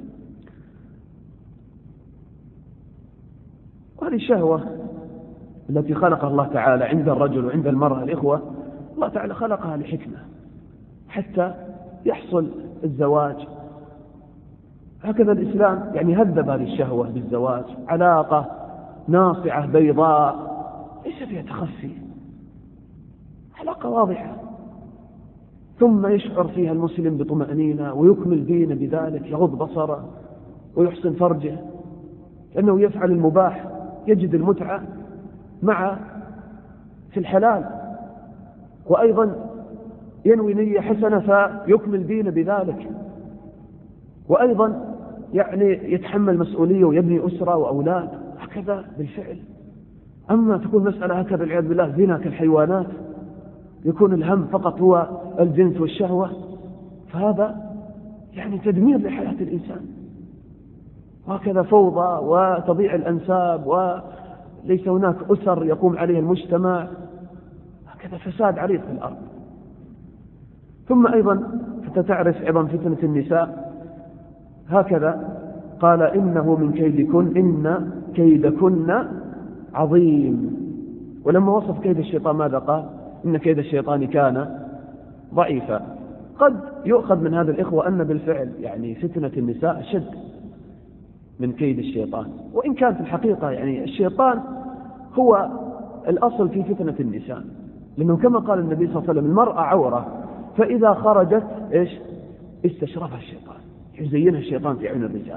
وهذه الشهوة التي خلقها الله تعالى عند الرجل وعند المرأة الإخوة، الله تعالى خلقها لحكمة حتى يحصل الزواج. هكذا الإسلام يعني هذب هذه الشهوة بالزواج، علاقة ناصعة بيضاء ليس فيها تخفي، علاقة واضحة، ثم يشعر فيها المسلم بطمأنينة ويكمل دينه بذلك، يغض بصره ويحسن فرجه، لأنه يفعل المباح، يجد المتعة مع في الحلال، وأيضا ينوي نية حسنة فيكمل دينه بذلك، وأيضا يعني يتحمل مسؤولية ويبني أسرة وأولاد، هكذا بالفعل. أما تكون مسألة هكذا والعياذ بالله زنا كالحيوانات، يكون الهم فقط هو الجنس والشهوة، فهذا يعني تدمير لحياة الإنسان. وهكذا فوضى وتضيع الأنساب، وليس هناك أسر يقوم عليه المجتمع، هكذا فساد عريض في الأرض. ثم أيضا فتعرف عظم فتنة النساء، هكذا قال إنه من كيدكن إن كيدكن عظيم. ولما وصف كيد الشيطان ماذا قال؟ إن كيد الشيطان كان ضعيفا. قد يؤخذ من هذا الإخوة أن بالفعل يعني فتنة النساء أشد من كيد الشيطان، وإن كان في الحقيقة يعني الشيطان هو الأصل في فتنة النساء، لأنه كما قال النبي صلى الله عليه وسلم المرأة عورة، فإذا خرجت إيش؟ استشرفها الشيطان، يزينها الشيطان في عين الرجال.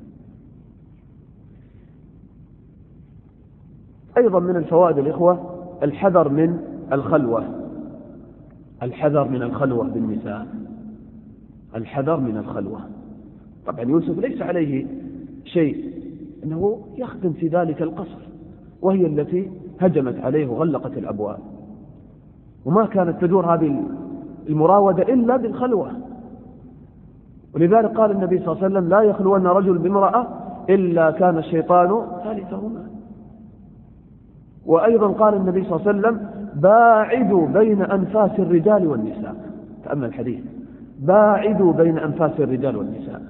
أيضا من الفوائد الإخوة الحذر من الخلوة، الحذر من الخلوة بالنساء، الحذر من الخلوة. طبعا يوسف ليس عليه شيء، إنه يخدم في ذلك القصر، وهي التي هجمت عليه وغلقت الأبواب، وما كانت تدور هذه المراودة إلا بالخلوة. ولذلك قال النبي صلى الله عليه وسلم لا يخلون رجل بامرأة إلا كان الشيطان ثالثهما. وأيضا قال النبي صلى الله عليه وسلم باعدوا بين أنفاس الرجال والنساء. تأمل الحديث، باعدوا بين أنفاس الرجال والنساء.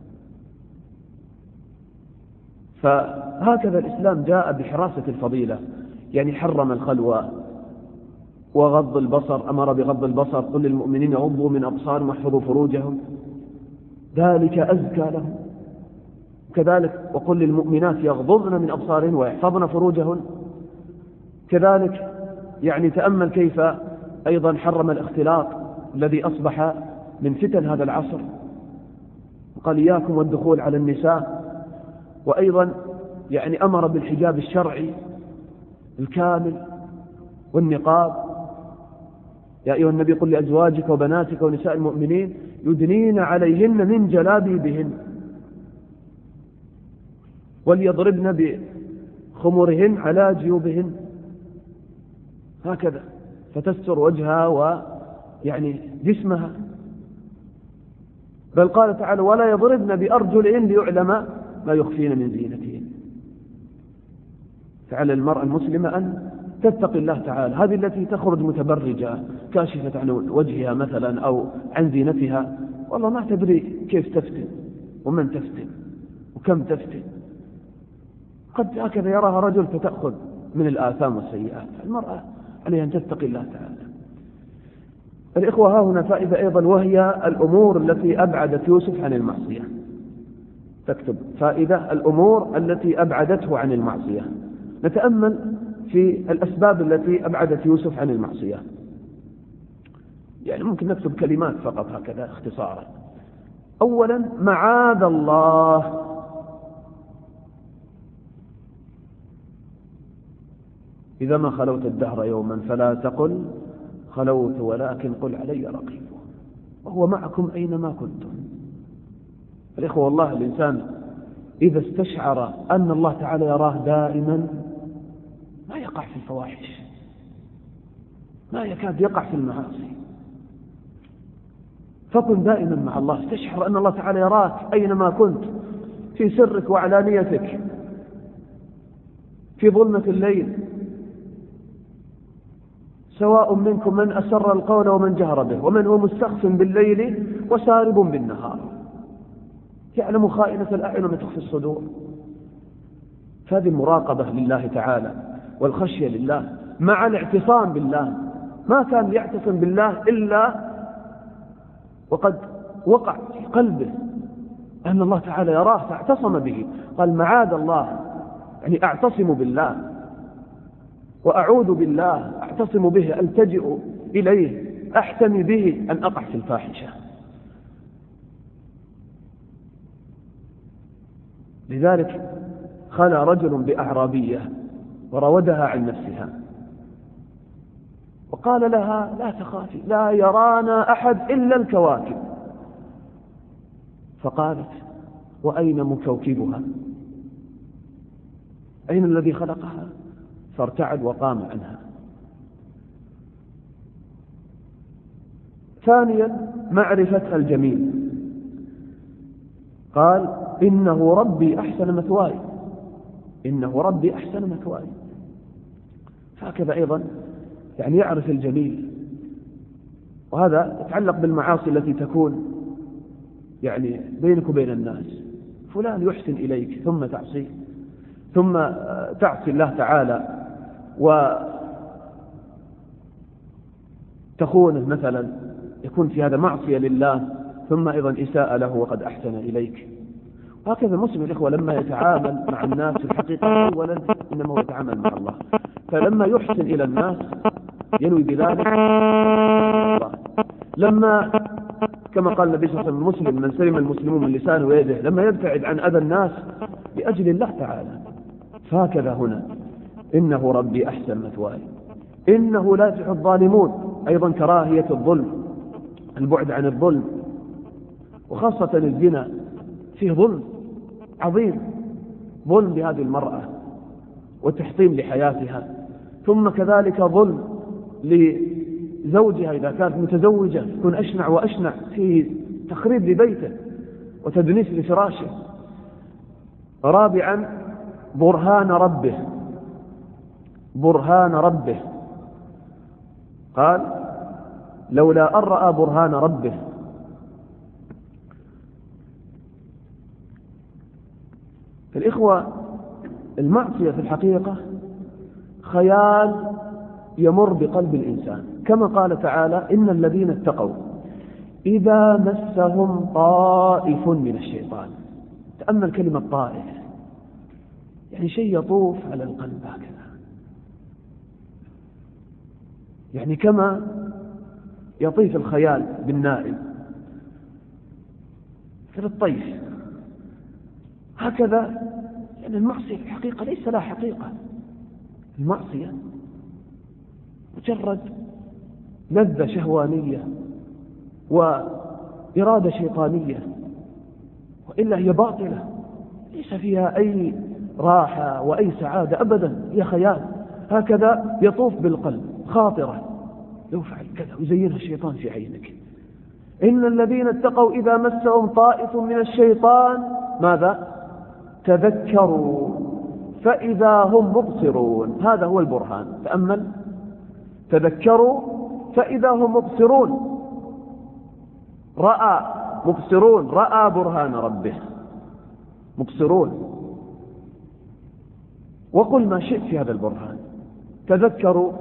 فهكذا الإسلام جاء بحراسة الفضيلة، يعني حرم الخلوة وغض البصر، أمر بغض البصر، قل للمؤمنين يغضوا من أبصارهم واحفظوا فروجهم ذلك أزكى لهم. كذلك وقل للمؤمنات يغضضن من أبصارهن ويحفظن فروجهن. كذلك يعني تأمل كيف أيضا حرم الاختلاط الذي أصبح من فتن هذا العصر، وقال إياكم والدخول على النساء. وأيضا يعني أمر بالحجاب الشرعي الكامل والنقاب. يا أيها النبي قل لأزواجك وبناتك ونساء المؤمنين يدنين عليهن من جلابيبهن وليضربن بخمرهن على جيوبهن، هكذا فتستر وجهها ويعني جسمها. بل قال تعالى ولا يضربن بأرجلهن ليعلم ما يخفين من زينتهن. فعلى المرأة المسلمة أن تتقي الله تعالى، هذه التي تخرج متبرجة كاشفة عن وجهها مثلا أو عن زينتها، والله ما تدري كيف تفتن ومن تفتن وكم تفتن. قد هكذا يراها رجل فتأخذ من الآثام والسيئات. المرأة عليها أن تتقي الله تعالى. الإخوة ها هنا فائدة أيضا، وهي الأمور التي أبعدت يوسف عن المعصية. تكتب فائدة الأمور التي أبعدته عن المعصية. نتأمل في الأسباب التي أبعدت يوسف عن المعصية، يعني ممكن نكتب كلمات فقط هكذا اختصارا. أولا معاذ الله، إذا ما خلوت الدهر يوما فلا تقل خلوت ولكن قل علي رقيب وهو معكم أينما كنتم. الإخوة والله الإنسان إذا استشعر أن الله تعالى يراه دائما ما يقع في الفواحش، ما يكاد يقع في المعاصي. فكن دائما مع الله، استشعر أن الله تعالى يراك أينما كنت، في سرك وعلانيتك، في ظلمة الليل، سواء منكم من أسر القول ومن جهر به ومن هو مستخف بالليل وسارب بالنهار، يعلم خائنة الأعين وما تخفي الصدور. فهذه المراقبة لله تعالى والخشية لله مع الاعتصام بالله. ما كان يعتصم بالله إلا وقد وقع في قلبه أن الله تعالى يراه فاعتصم به. قال معاذ الله، يعني أعتصم بالله وأعوذ بالله، أعتصم به، ألتجئ إليه، أحتمي به أن أقع في الفاحشة. لذلك خلى رجل بأعرابية وراودها عن نفسها وقال لها لا تخافي، لا يرانا أحد إلا الكواكب. فقالت وأين مكوكبها؟ أين الذي خلقها؟ فارتعد وقام عنها. ثانيا معرفة الجميل، قال إنه ربي أحسن مثواي، إنه ربي أحسن مثواي. هكذا أيضا يعني يعرف الجميل، وهذا يتعلق بالمعاصي التي تكون يعني بينك وبين الناس. فلان يحسن إليك ثم تعصيه، ثم تعصي الله تعالى وتخونه مثلا، يكون في هذا معصية لله، ثم أيضا إساءة له وقد أحسن إليك. وهكذا المسلم الإخوة لما يتعامل مع الناس في الحقيقة أولا إنما هو يتعامل مع الله، فلما يحسن إلى الناس ينوي بذلك الله. لما كما قال النبي صلى الله عليه وسلم المسلم من سلم المسلمون من لسانه ويده، لما يبتعد عن أذى الناس لأجل الله تعالى. فهكذا هنا إنه ربي أحسن مثواي إنه لا يفلح الظالمون، أيضا كراهية الظلم، البعد عن الظلم، وخاصة الزنا فيه ظلم عظيم، ظلم بهذه المرأة وتحطيم لحياتها، ثم كذلك ظلم لزوجها إذا كانت متزوجة، يكون أشنع وأشنع في تخريب لبيته وتدنيس لفراشه. رابعا برهان ربه، برهان ربه، قال لولا أن رأى برهان ربه. الإخوة المعصية في الحقيقة خيال يمر بقلب الإنسان، كما قال تعالى إن الذين اتقوا إذا مسهم طائف من الشيطان. تأمل كلمة طائف، يعني شيء يطوف على القلب هكذا، يعني كما يطيف الخيال بالنائم مثل الطيف، هكذا يعني المعصية في الحقيقة ليس لها حقيقة. المعصية مجرد لذة شهوانية وإرادة شيطانية، وإلا هي باطلة ليس فيها أي راحة وأي سعادة أبدا، هي خيال هكذا يطوف بالقلب، خاطرة لو فعل كذا ويزينها الشيطان في عينك. إن الذين اتقوا إذا مسهم طائف من الشيطان ماذا؟ تذكروا فإذا هم مبصرون. هذا هو البرهان، تأمل، تذكروا فإذا هم مبصرون، رأى مبصرون، رأى برهان ربه، مبصرون. وقل ما شئت في هذا البرهان، تذكروا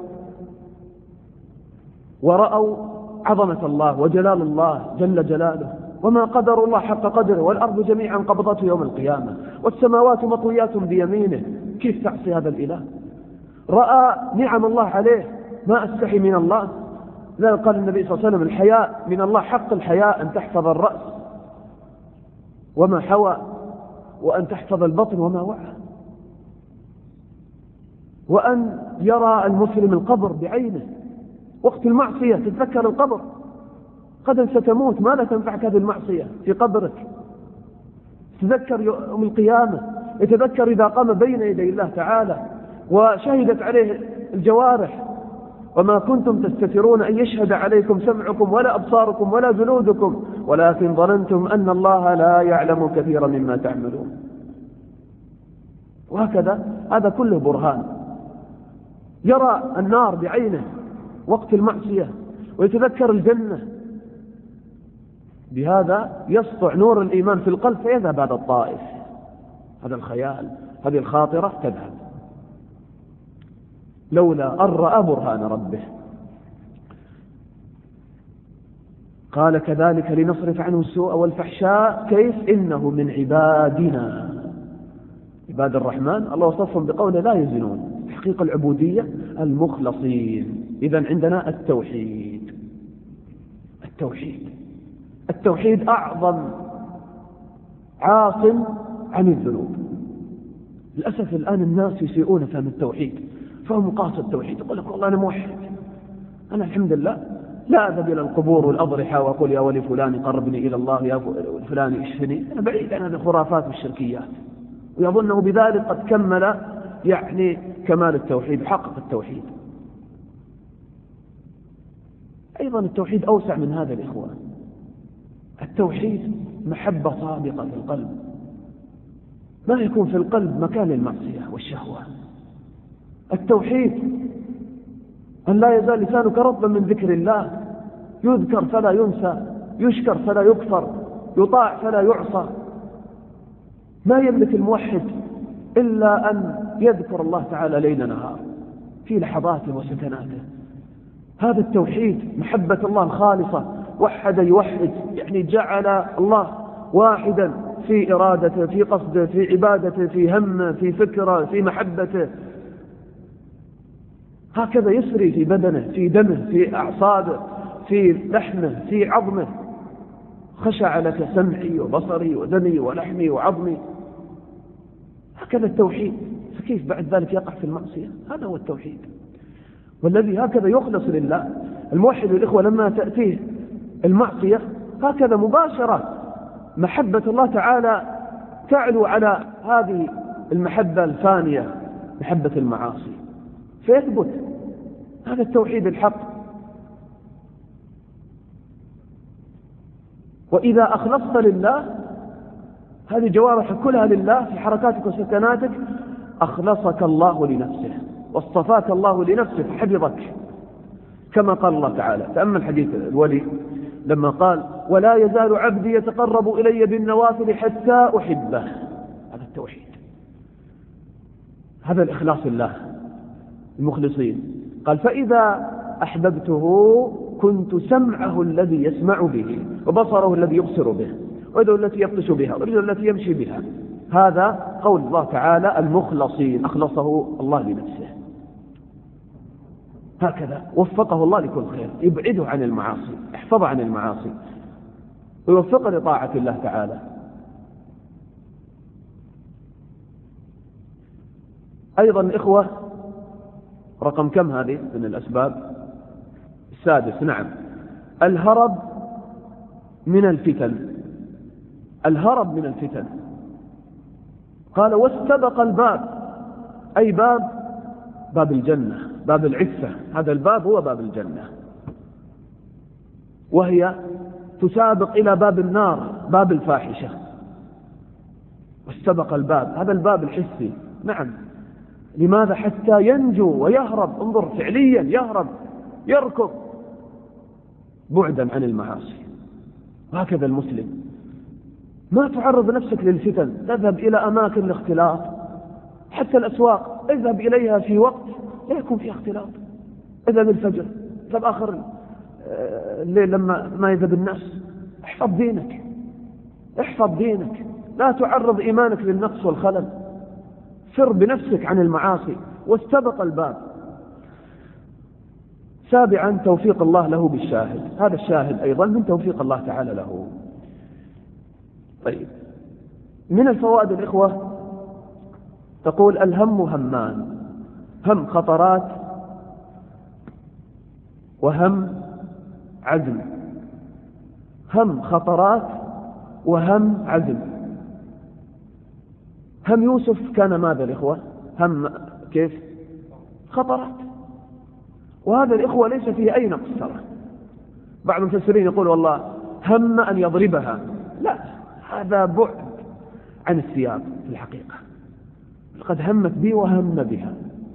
ورأوا عظمة الله وجلال الله جل جلاله، وما قدر الله حق قدره، والأرض جميعا قبضته يوم القيامة، والسماوات مطويات بيمينه. كيف تعصي هذا الإله؟ رأى نعم الله عليه، ما أستحي من الله. لا قال النبي صلى الله عليه وسلم الحياء من الله، حق الحياء أن تحفظ الرأس وما حوى، وأن تحفظ البطن وما وعى، وأن يرى المسلم القبر بعينه. وقت المعصية تتذكر القبر، غدا ستموت، ماذا تنفعك هذه المعصية في قبرك؟ تذكر يوم القيامة، يتذكر إذا قام بين يدي الله تعالى وشهدت عليه الجوارح، وما كنتم تستترون أن يشهد عليكم سمعكم ولا أبصاركم ولا جلودكم ولكن ظننتم أن الله لا يعلم كثيرا مما تعملون. وهكذا هذا كله برهان. يرى النار بعينه وقت المعصية ويتذكر الجنة، بهذا يسطع نور الإيمان في القلب فيذهب هذا الطائف، هذا الخيال، هذه الخاطرة تذهب. لولا أن رأى برهان ربه. قال كذلك لنصرف عنه السوء والفحشاء. كيف؟ إنه من عبادنا، عباد الرحمن الله وصفهم بقوله لا يزنون، تحقيق العبودية المخلصين. إذن عندنا التوحيد، التوحيد أعظم عاصم عن الذنوب. للأسف الآن الناس يسيئون فهم التوحيد، فهم قاصد التوحيد، يقول لك والله أنا موحد، أنا الحمد لله لا أذهب إلى القبور والأضرحة وأقول يا ولي فلان قربني إلى الله، يا فلان اشفني. أنا بعيد عن هذه الخرافات والشركيات، ويظنه بذلك قد كمل يعني كمال التوحيد، حقق التوحيد. أيضا التوحيد أوسع من هذا الإخوة. التوحيد محبة صادقة في القلب، ما يكون في القلب مكان للمعصية والشهوة. التوحيد أن لا يزال لسانك رطبا من ذكر الله، يذكر فلا ينسى، يشكر فلا يكفر، يطاع فلا يعصى. ما يملك الموحد إلا أن يذكر الله تعالى ليل نهار في لحظاته وسكناته. هذا التوحيد محبة الله الخالصة، وحد يوحد، يعني جعل الله واحدا في إرادته، في قصده، في عبادته، في همه، في فكره، في محبته. هكذا يسري في بدنه، في دمه، في أعصابه، في لحمه، في عظمه. خشع لك سمعي وبصري ودمي ولحمي وعظمي. هكذا التوحيد. فكيف بعد ذلك يقع في المعصية؟ هذا هو التوحيد، والذي هكذا يخلص لله. الموحد الإخوة لما تأتيه المعصية هكذا مباشرة محبة الله تعالى تعلو على هذه المحبة الفانية، محبة المعاصي، فيثبت. هذا التوحيد الحق. وإذا أخلصت لله، هذه جوارح كلها لله في حركاتك وسكناتك، أخلصك الله لنفسه، واصطفاك الله لنفسه فحفظك، كما قال الله تعالى. تأمل حديث الولي لما قال ولا يزال عبدي يتقرب إلي بالنوافل حتى أحبه. هذا التوحيد، هذا الإخلاص الله المخلصين. قال فإذا أحببته كنت سمعه الذي يسمع به، وبصره الذي يبصر به، ويده التي يبطش بها، ورجله التي يمشي بها. هذا قول الله تعالى المخلصين، أخلصه الله لنفسه. هكذا وفقه الله لكل خير، يبعده عن المعاصي، يحفظه عن المعاصي، ويوفقه لطاعة الله تعالى. أيضا إخوة، رقم كم هذه من الأسباب؟ السادس. نعم، الهرب من الفتن. الهرب من الفتن. قال واستبق الباب، أي باب الجنة، باب العفة. هذا الباب هو باب الجنة، وهي تسابق إلى باب النار، باب الفاحشة. واستبق الباب، هذا الباب الحسي. نعم، لماذا؟ حتى ينجو ويهرب. انظر، فعليا يهرب، يركض بعدا عن المعاصي. وهكذا المسلم، ما تعرض نفسك للفتن، تذهب إلى أماكن الاختلاط، حتى الأسواق اذهب إليها في وقت لا يكون فيها اختلاط. اذهب الفجر، اذهب آخر الليل لما ما يذهب الناس. احفظ دينك، احفظ دينك، لا تعرض إيمانك للنقص والخلل. سر بنفسك عن المعاصي. واستبق الباب. سابعا توفيق الله له بالشاهد. هذا الشاهد أيضا من توفيق الله تعالى له. طيب، من الفوائد الإخوة، تقول الهم همان. هم خطرات، وهم عزم. هم خطرات وهم عزم. هم يوسف كان ماذا الإخوة؟ هم كيف؟ خطرات. وهذا الإخوة ليس فيه أي نقص ترى. بعض المفسرين يقول والله هم أن يضربها، لا، هذا بعد عن السياق في الحقيقة. قد همت بي وهم بها.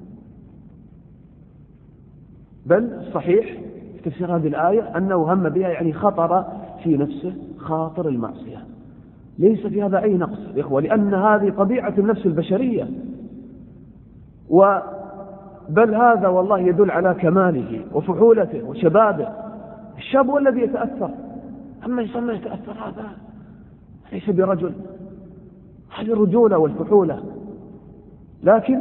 بل صحيح في تفسير هذه الآية أنه هم بها يعني خطر في نفسه، خاطر المعصية. ليس في هذا أي نقص يا إخوة، لأن هذه طبيعة النفس البشرية. بل هذا والله يدل على كماله وفحولته وشبابه. الشاب هو الذي يتأثر، أما الإنسان ما يتأثر، هذا ليس برجل. هذه الرجولة والفحولة، لكن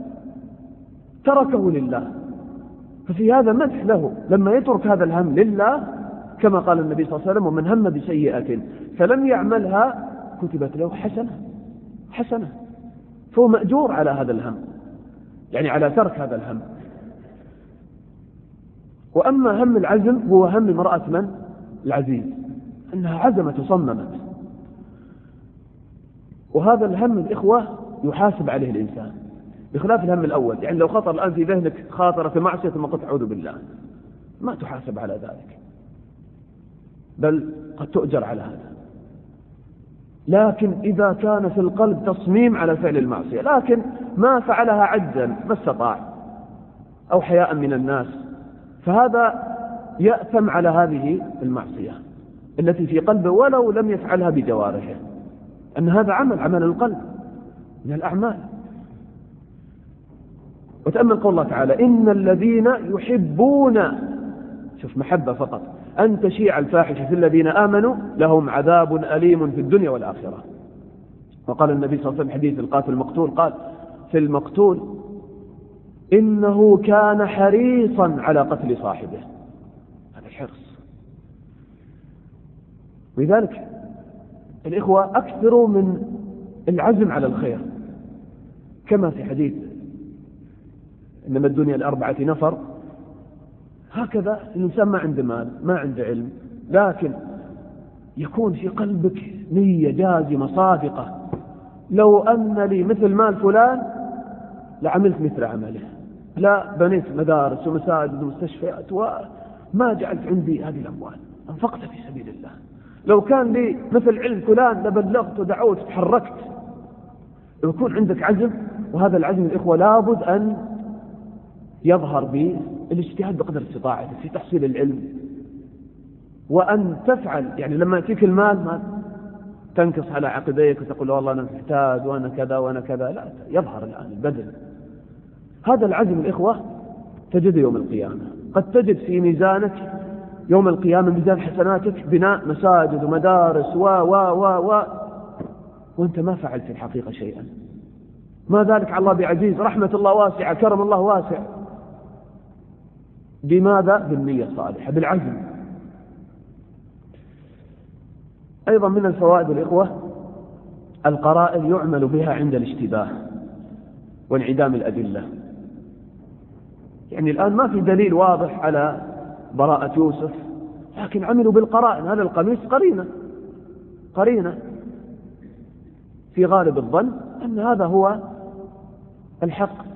تركه لله. ففي هذا مدح له لما يترك هذا الهم لله، كما قال النبي صلى الله عليه وسلم ومن هم بسيئة فلم يعملها كتبت له حسنة. فهو مأجور على هذا الهم، يعني على ترك هذا الهم. وأما هم العزم هو هم امرأة من؟ العزيز، أنها عزمت وصممت. وهذا الهم الإخوة يحاسب عليه الإنسان بخلاف الهم الأول. يعني لو خطر الآن في ذهنك خاطرة معصية ثم قلت أعوذ بالله، ما تحاسب على ذلك، بل قد تؤجر على هذا. لكن إذا كان في القلب تصميم على فعل المعصية لكن ما فعلها عجزا ما استطاع أو حياء من الناس، فهذا يأثم على هذه المعصية التي في قلبه ولو لم يفعلها بجوارحه، أن هذا عمل القلب من الأعمال. وتأمل قول الله تعالى إن الذين يحبون، شوف محبة فقط، أن تشيع الفاحشة في الذين آمنوا لهم عذاب أليم في الدنيا والآخرة. وقال النبي صلى الله عليه وسلم حديث القاتل المقتول، قال في المقتول إنه كان حريصا على قتل صاحبه. هذا الحرص. ولذلك الإخوة أكثروا من العزم على الخير، كما في حديث إنما الدنيا لأربعة نفر. هكذا الإنسان ما عنده مال ما عنده علم، لكن يكون في قلبك نية جازمة صادقة، لو أن لي مثل مال فلان لعملت مثل عمله، لا بنيت مدارس ومساجد ومستشفيات وما جعلت عندي هذه الأموال، أنفقت في سبيل الله. لو كان لي مثل علم فلان لبلغت ودعوت تحركت. يكون عندك عزم، وهذا العزم الإخوة لابد أن يظهر بالاجتهاد بقدر استطاعتك في تحصيل العلم، وأن تفعل. يعني لما يأتيك المال ما تنكص على عقديك وتقول والله أنا محتاج وأنا كذا وأنا كذا، لا، يظهر الآن البذل. هذا العزم الإخوة تجد يوم القيامة، قد تجد في ميزانك يوم القيامة ميزان حسناتك بناء مساجد ومدارس وأنت ما فعلت في الحقيقة شيئا. ما ذلك على الله بعزيز، رحمة الله واسعة، كرم الله واسع. بماذا؟ بالنية الصالحة، بالعزم. أيضا من الفوائد الإخوة القرائن يعمل بها عند الاشتباه وانعدام الأدلة. يعني الآن ما في دليل واضح على براءة يوسف، لكن عملوا بالقرائن. هذا القميص قرينة في غالب الظن أن هذا هو الحق،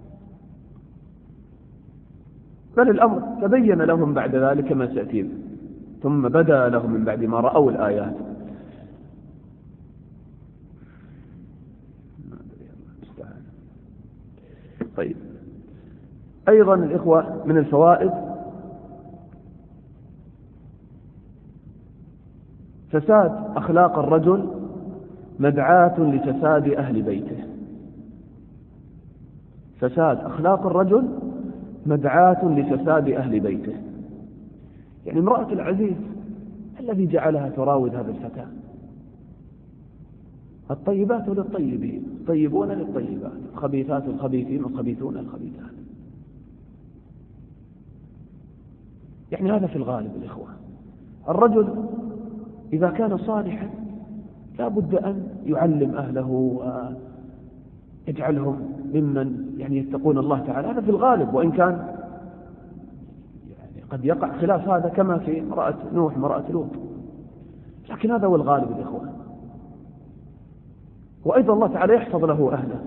بل الأمر تبين لهم بعد ذلك ما سيأتي، ثم بدا لهم من بعد ما رأوا الآيات. طيب، أيضا الإخوة من الفوائد فساد أخلاق الرجل مدعاة لفساد أهل بيته. فساد أخلاق الرجل مدعاة لفساد أهل بيته. يعني امرأة العزيز الذي جعلها تراود هذا الفتى؟ الطيبات للطيبين، الطيبون للطيبات، الخبيثات للخبيثين، والخبيثون للخبيثات. يعني هذا في الغالب الإخوة. الرجل إذا كان صالحا لا بد أن يعلم أهله ويجعلهم ممن يعني يتقون الله تعالى. هذا في الغالب، وإن كان يعني قد يقع خلاف هذا كما في امرأة نوح امرأة لوط، لكن هذا هو الغالب الإخوة. وأيضا الله تعالى يحفظ له أهله.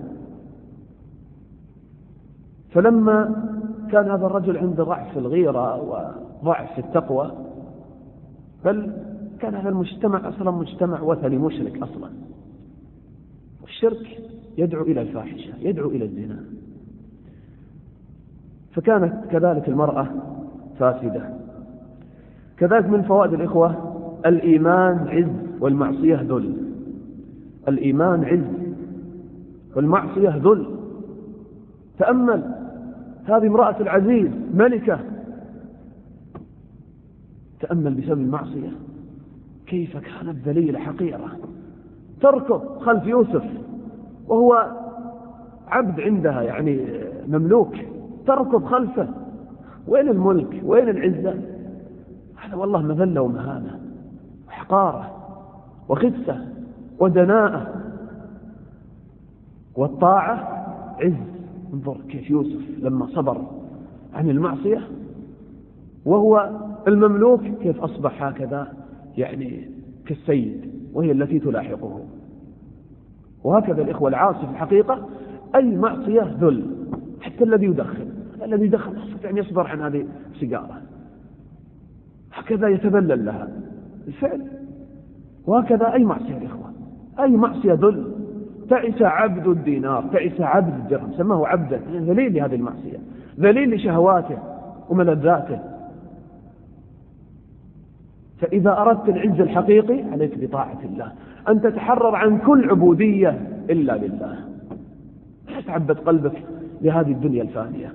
فلما كان هذا الرجل عنده ضعف في الغيرة وضعف في التقوى، بل كان هذا المجتمع أصلا مجتمع وثني مشرك أصلا، والشرك يدعو إلى الفاحشة، يدعو إلى الزنا. فكانت كذلك المرأة فاسدة. كذلك من فوائد الإخوة الإيمان عز والمعصية ذل. الإيمان عز والمعصية ذل. تأمل هذه امرأة العزيز ملكة، تأمل بسبب المعصية كيف كانت ذليلة حقيرة، تركض خلف يوسف وهو عبد عندها، يعني مملوك، تركض خلفه. وين الملك؟ وين العزة؟ هذا والله مذلة ومهانة وحقارة وخسة ودناءة. والطاعة عز. انظر كيف يوسف لما صبر عن المعصية وهو المملوك كيف أصبح هكذا يعني كالسيد، وهي التي تلاحقه. وهكذا الإخوة العاصي في الحقيقة أي معصية ذل، حتى الذي يدخن لا يستطيع أن يصبر عن هذه السيجارة، هكذا يتذلل لها الفعل. وهكذا أي معصية الإخوة، أي معصية ذل. تعس عبد الدينار، تعس عبد الدرهم، سماه عبدا، ذليل لهذه المعصية، ذليل لشهواته وملذاته. فإذا أردت العز الحقيقي عليك بطاعة الله، أن تتحرر عن كل عبودية إلا لله، لا تعبد قلبك لهذه الدنيا الفانية.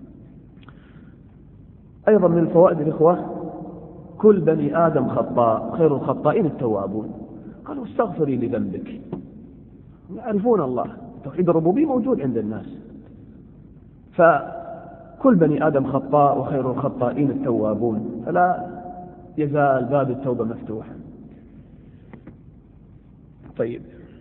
أيضا من الفوائد الإخوة، كل بني آدم خطاء، خير الخطائين التوابون. قالوا استغفري لذنبك، يعرفون الله، توحيد الربوبية موجود عند الناس. فكل بني آدم خطاء وخير الخطائين التوابون، فلا يزال باب التوبة مفتوحا. طيب،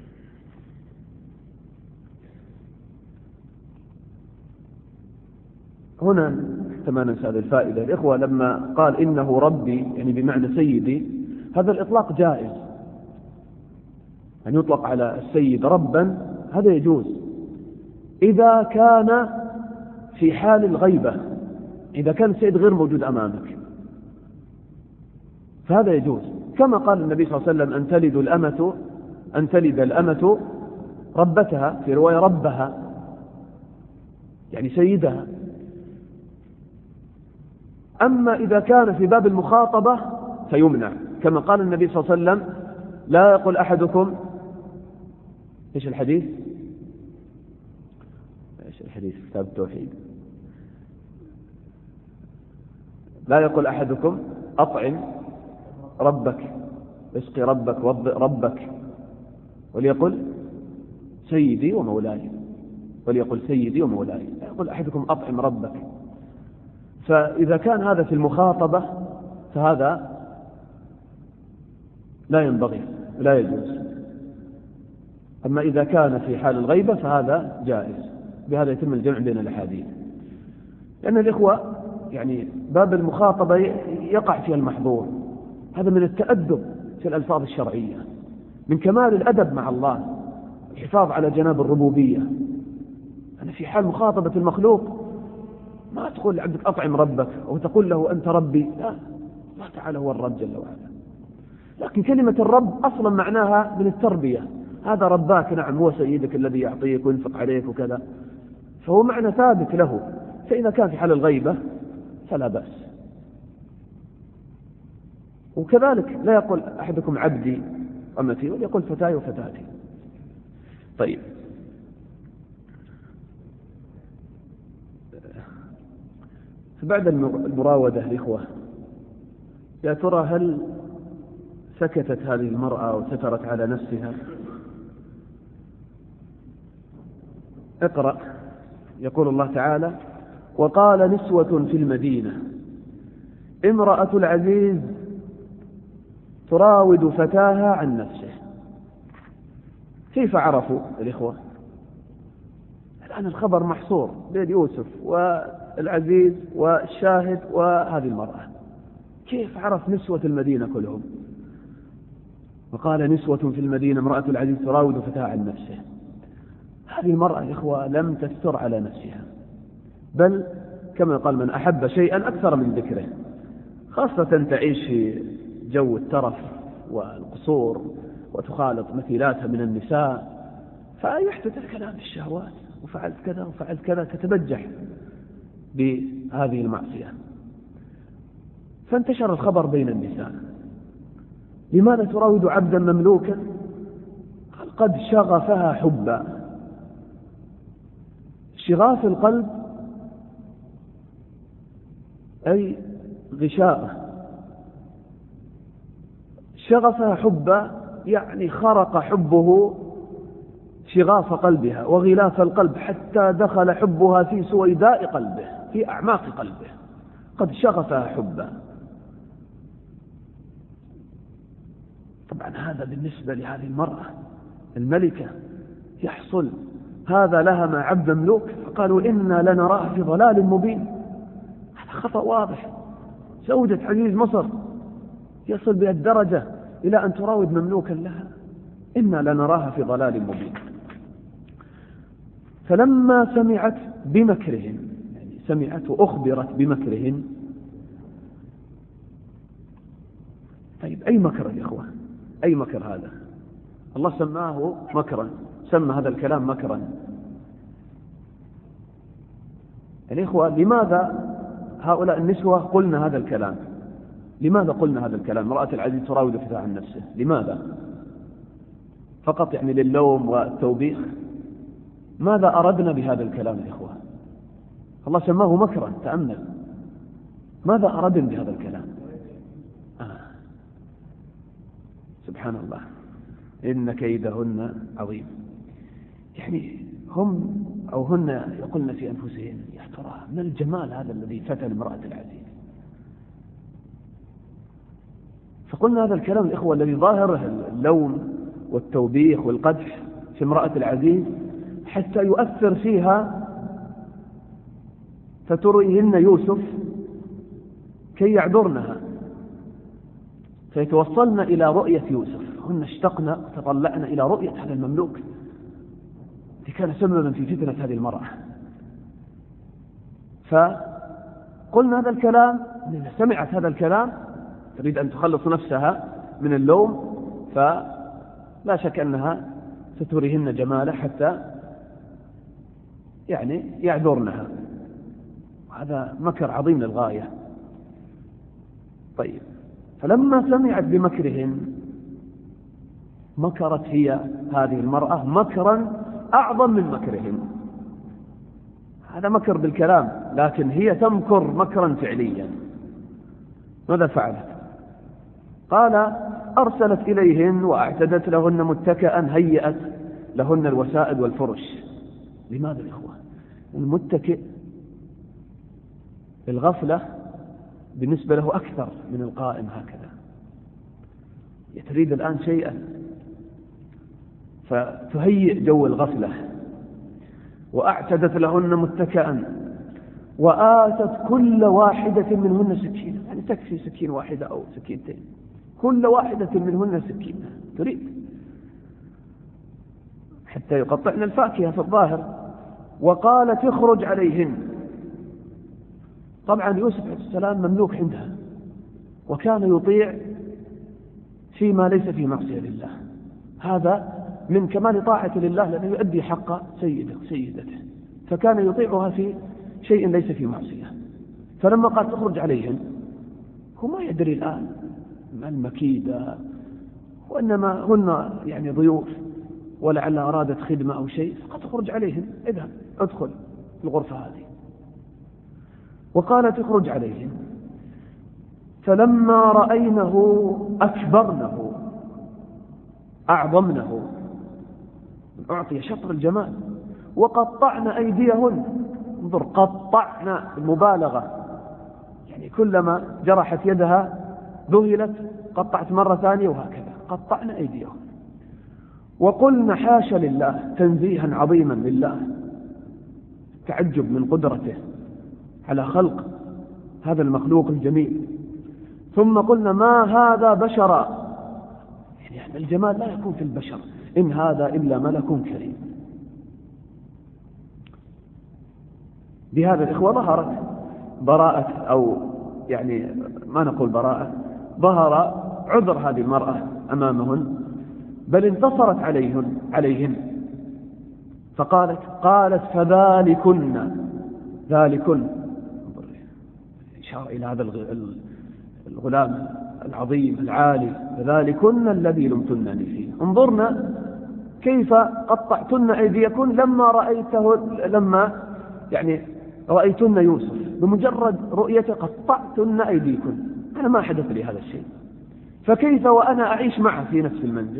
هنا كما ننسى هذه الفائدة الإخوة، لما قال إنه ربي يعني بمعنى سيدي، هذا الإطلاق جائز، أن يطلق على السيد ربا، هذا يجوز إذا كان في حال الغيبة، إذا كان السيد غير موجود أمامك فهذا يجوز، كما قال النبي صلى الله عليه وسلم أن تلد الأمة ربتها، في رواية ربها يعني سيدها. أما إذا كان في باب المخاطبة فيمنع، كما قال النبي صلى الله عليه وسلم لا يقول أحدكم، إيش الحديث كتاب التوحيد، لا يقول أحدكم أطعم ربك، اسقي ربك، وضئ ربك، وليقل سيدي ومولاي، لا يقول أحدكم أطعم ربك. فإذا كان هذا في المخاطبة فهذا لا ينبغي، لا يجوز. أما إذا كان في حال الغيبة فهذا جائز. بهذا يتم الجمع بين الأحاديث، لأن الإخوة يعني باب المخاطبة يقع فيها المحظور، هذا من التأدب في الألفاظ الشرعية، من كمال الأدب مع الله، الحفاظ على جناب الربوبية. أنا في حال مخاطبة المخلوق ما تقول لعبدك أطعم ربك أو تقول له أنت ربي، لا، الله تعالى هو الرب جل وعلا. لكن كلمة الرب أصلا معناها من التربية، هذا رباك، نعم هو سيدك الذي يعطيك وينفق عليك وكذا، فهو معنى ثابت له. فإذا كان في حال الغيبة فلا بأس. وكذلك لا يقول أحدكم عبدي أمتي، وليقول فتاي وفتاتي. طيب، بعد المراودة الإخوة، يا ترى هل سكتت هذه المرأة وسترت على نفسها؟ اقرأ، يقول الله تعالى: وقال نسوة في المدينة امرأة العزيز تراود فتاها عن نفسه. كيف عرفوا الإخوة؟ الآن الخبر محصور بين يوسف والعزيز والشاهد وهذه المرأة، كيف عرف نسوة المدينة كلهم؟ وقال نسوة في المدينة امرأة العزيز تراود فتاها عن نفسه. هذه المرأة الإخوة لم تستر على نفسها، بل كما قال من أحب شيئا أكثر من ذكره، خاصة تعيش في جو الترف والقصور وتخالط مثيلاتها من النساء، فيحدث الكلام في الشهوات، وفعلت كذا وفعلت كذا، تتبجح بهذه المعصية. فانتشر الخبر بين النساء: لماذا تراود عبدا مملوكا؟ قال: قد شغفها حبا. شغاف القلب أي غشاء، شغفها حبا يعني خرق حبه شغاف قلبها وغلاف القلب، حتى دخل حبها في سويداء قلبه، في أعماق قلبه. قد شغفها حبا. طبعا هذا بالنسبة لهذه المرأة الملكة يحصل هذا لها مع عبد مملوك، فقالوا إنا لنراه في ضلال مبين. هذا خطأ واضح، زوجة عزيز مصر يصل بها الدرجة إلى أن تراود مملوكا لها، إنا لنراها في ضلال مبين. فلما سمعت بمكرهن، يعني سمعت وأخبرت بمكرهن. طيب أي مكر يا إخوة؟ أي مكر هذا؟ الله سماه مكرا، سمى هذا الكلام مكرا. الإخوة لماذا هؤلاء النسوة قلنا هذا الكلام؟ لماذا قلنا هذا الكلام؟ امرأة العزيز تراود فتاة عن نفسه، لماذا؟ فقط يعني للوم والتوبيخ؟ ماذا أردنا بهذا الكلام يا إخوة؟ الله سماه مكرا، تأمل ماذا أردنا بهذا الكلام؟ سبحان الله، إن كيدهن عظيم. يعني هم أو هن يقولن في أنفسهن يا ترى من الجمال هذا الذي فتن امرأة العزيز. فقلنا هذا الكلام الإخوة الذي ظاهره اللوم والتوبيخ والقدح في امرأة العزيز حتى يؤثر فيها فتريهن يوسف كي يعذرنها فيتوصلن إلى رؤية يوسف. هن اشتقن وتطلعن إلى رؤية هذا المملوك الذي كان سببا في فتنة هذه المرأة. فقلنا هذا الكلام، إذا سمعت هذا الكلام تريد أن تخلص نفسها من اللوم، فلا شك أنها ستريهن جماله حتى يعني يعذرنها. هذا مكر عظيم للغاية. طيب، فلما سمعت بمكرهن مكرت هي هذه المرأة مكرا أعظم من مكرهن. هذا مكر بالكلام، لكن هي تمكر مكرا فعليا. ماذا فعلت؟ قال أرسلت إليهن وأعتدت لهن متكئا، هيئت لهن الوسائد والفرش. لماذا يا إخوة؟ المتكئ الغفلة بالنسبة له أكثر من القائم هكذا، تريد الآن شيئا فتهيئ جو الغفلة. وأعتدت لهن متكئا وآتت كل واحدة منهن سكينة، يعني تكفي سكين واحدة أو سكينتين، كل واحدة منهن سكينة تريد حتى يقطعن الفاكهة في الظاهر. وقالت اخرج عليهن. طبعا يوسف عليه السلام مملوك عندها وكان يطيع فيما ليس في معصية لله، هذا من كمال طاعة لله لأنه يؤدي حق سيدته، فكان يطيعها في شيء ليس في معصية. فلما قال تخرج عليهن هو ما يدري الآن ما المكيدة، وإنما هن يعني ضيوف ولعل أرادت خدمة أو شيء، فقد تخرج عليهن، اذهب ادخل الغرفة هذه. وقالت اخرج عليهن. فلما رأينه أكبرنه أعظمنه، أعطي شطر الجمال. وقطعن أيديهن، انظر قطعن المبالغة، يعني كلما جرحت يدها ذهلت قطعت مرة ثانية وهكذا، قطعن أيديهن. وقلن حاشا لله، تنزيها عظيما لله، تعجب من قدرته على خلق هذا المخلوق الجميل. ثم قلنا ما هذا بشرا، يعني الجمال لا يكون في البشر، إن هذا إلا ملك كريم. بهذا الإخوة ظهرت براءة، أو يعني ما نقول براءة، ظهر عذر هذه المرأة أمامهن، بل انتصرت عليهن. قالت فذلكن، ذلكن إشارة إلى هذا الغلام العظيم العالي، فذلكن الذي لمتنني فيه. انظرنا كيف قطعتن أيديكن لما رأيتن يوسف، بمجرد رؤيته قطعتن أيديكن. أنا ما حدث لي هذا الشيء، فكيف وأنا أعيش معه في نفس المنزل؟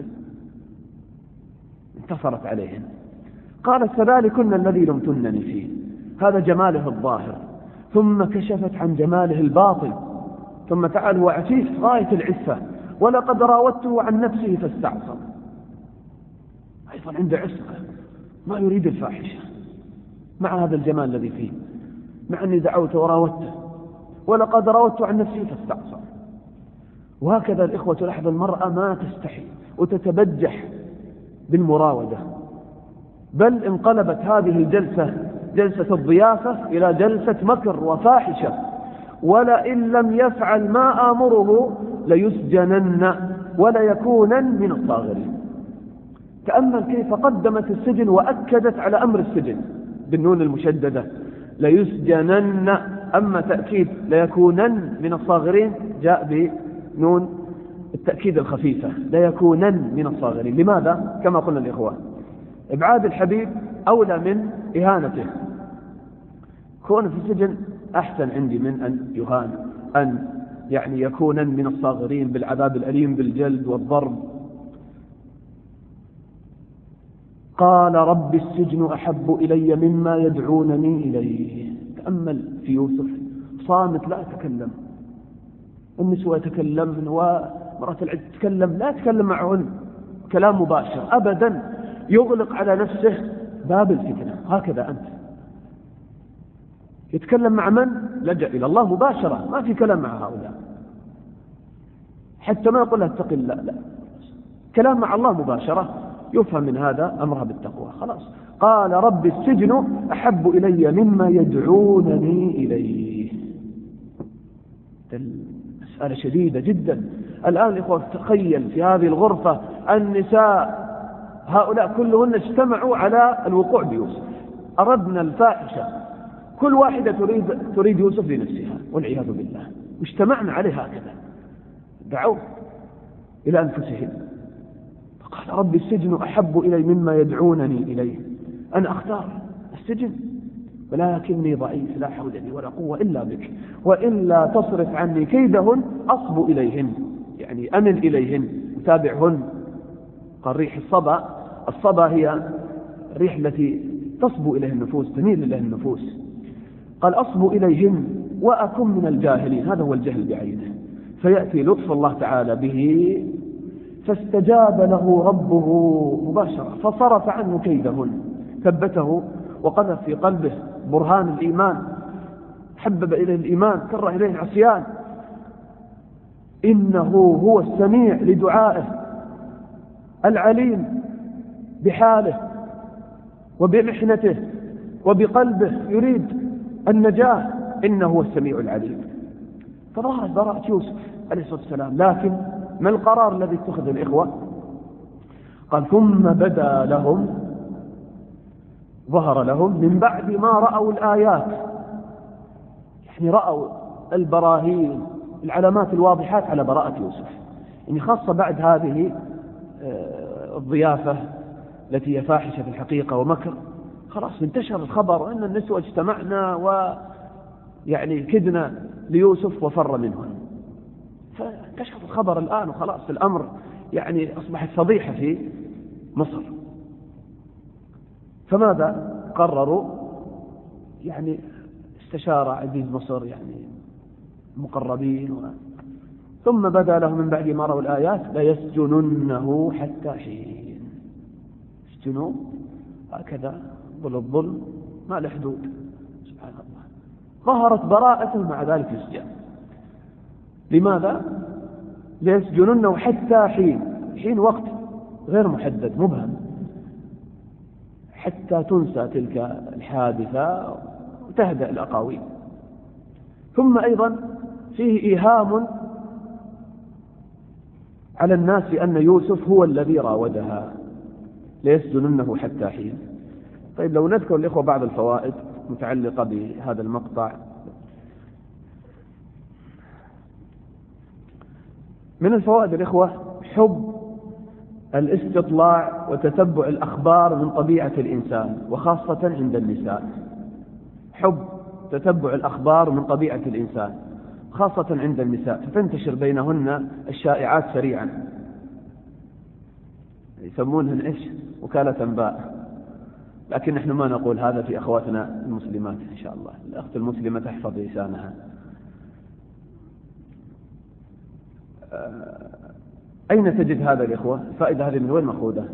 انتصرت عليهن. قالت فذلكن الذي لمتنني فيه، هذا جماله الظاهر. ثم كشفت عن جماله الباطن، ثم تعال هو عفيف غاية العفة، ولقد راودته عن نفسه فاستعصم. أيضا عنده عفة، ما يريد الفاحشة مع هذا الجمال الذي فيه، مع أني دعوت وراودته ولقد راودت عن نفسي فاستعصى. وهكذا الإخوة لاحظ المرأة ما تستحي وتتبجح بالمراودة، بل انقلبت هذه الجلسة جلسة الضيافة إلى جلسة مكر وفاحشة، ولئن لم يفعل ما آمره ليسجنن وليكونن من الصاغرين. تأمل كيف قدمت السجن وأكدت على أمر السجن بالنون المشددة، ليسجنن، أما تأكيد ليكونن من الصاغرين جاء بنون التأكيد الخفيفة، ليكونن من الصاغرين. لماذا؟ كما قلنا الإخوة، إبعاد الحبيب أولى من إهانته. كون في السجن أحسن عندي من أن يهان، أن يعني يكونن من الصاغرين بالعذاب الأليم بالجلد والضرب. قال رب السجن أحب إلي مما يدعونني إليه. تأمل في يوسف، صامت لا يتكلم، النسوة يتكلمن ومرأة العز تتكلم، لا يتكلم معهن كلام مباشر أبدا، يغلق على نفسه باب الفتنة. هكذا أنت يتكلم مع من؟ لجأ إلى الله مباشرة، ما في كلام مع هؤلاء، حتى ما يقول لها اتق الله، لا، كلام مع الله مباشرة، يفهم من هذا أمرها بالتقوى. خلاص، قال رب السجن أحب إلي مما يدعونني إليه. مسألة شديدة جدا. الآن الإخوة تخيل في هذه الغرفة النساء هؤلاء كلهن اجتمعوا على الوقوع بيوسف، أردنا الفاحشة، كل واحدة تريد يوسف لنفسها والعياذ بالله، واجتمعنا عليه هكذا، دعوا إلى أنفسهم. فقال رب السجن أحب إلي مما يدعونني إليه. أنا أختار السجن، ولكني ضعيف لا حول لي ولا قوة إلا بك، وإلا تصرف عني كيدهن أصب إليهن، يعني أمل إليهن وتابعهن. قال ريح الصبا هي الريح التي تصبو إليه النفوس، تميل إليه النفوس. قال أصبو إليهن وأكن من الجاهلين، هذا هو الجهل بعينه. فيأتي لطف الله تعالى به، فاستجاب له ربه مباشرة فصرف عنه كيدهن، ثبته وقذف في قلبه برهان الإيمان، حبب إليه الإيمان، كره إليه العصيان. إنه هو السميع لدعائه، العليم بحاله وبمحنته وبقلبه، يريد النجاة، إنه هو السميع العليم. فظهرت براءة يوسف عليه الصلاة والسلام. لكن ما القرار الذي اتخذ الإخوة؟ قال ثم بدا لهم، ظهر لهم من بعد ما رأوا الآيات، يعني رأوا البراهين، العلامات الواضحات على براءة يوسف، يعني خاصة بعد هذه الضيافة التي هي فاحشة في الحقيقة ومكر. خلاص انتشر الخبر أن النسوة اجتمعنا ويعني كدنا ليوسف وفر منهم، فانتشر الخبر الآن، وخلاص الأمر يعني أصبحت فضيحة في مصر. فماذا قرروا؟ يعني استشار عزيز مصر يعني مقربين ثم بدا لهم من بعد ما رأوا الآيات ليسجننه حتى حين. اسجنوا هكذا الظلم ما له حدود، سبحان الله. ظهرت براءته مع ذلك السجن. لماذا؟ ليسجننه حتى حين، حين وقت غير محدد مبهم، حتى تنسى تلك الحادثة وتهدأ الأقاويل. ثم أيضا فيه إيهام على الناس أن يوسف هو الذي راودها، ليسجننه حتى حين. طيب لو نذكر الإخوة بعض الفوائد متعلقة بهذا المقطع. من الفوائد الإخوة حب الاستطلاع وتتبع الأخبار من طبيعة الإنسان، وخاصة عند النساء. حب تتبع الأخبار من طبيعة الإنسان خاصة عند النساء، فتنتشر بينهن الشائعات سريعا، يسمونهن إيش؟ وكالة أنباء. لكن نحن ما نقول هذا في أخواتنا المسلمات إن شاء الله. الأخت المسلمة تحفظ لسانها. أين تجد هذا الإخوة؟ الفائدة هذه من وين مأخوذة؟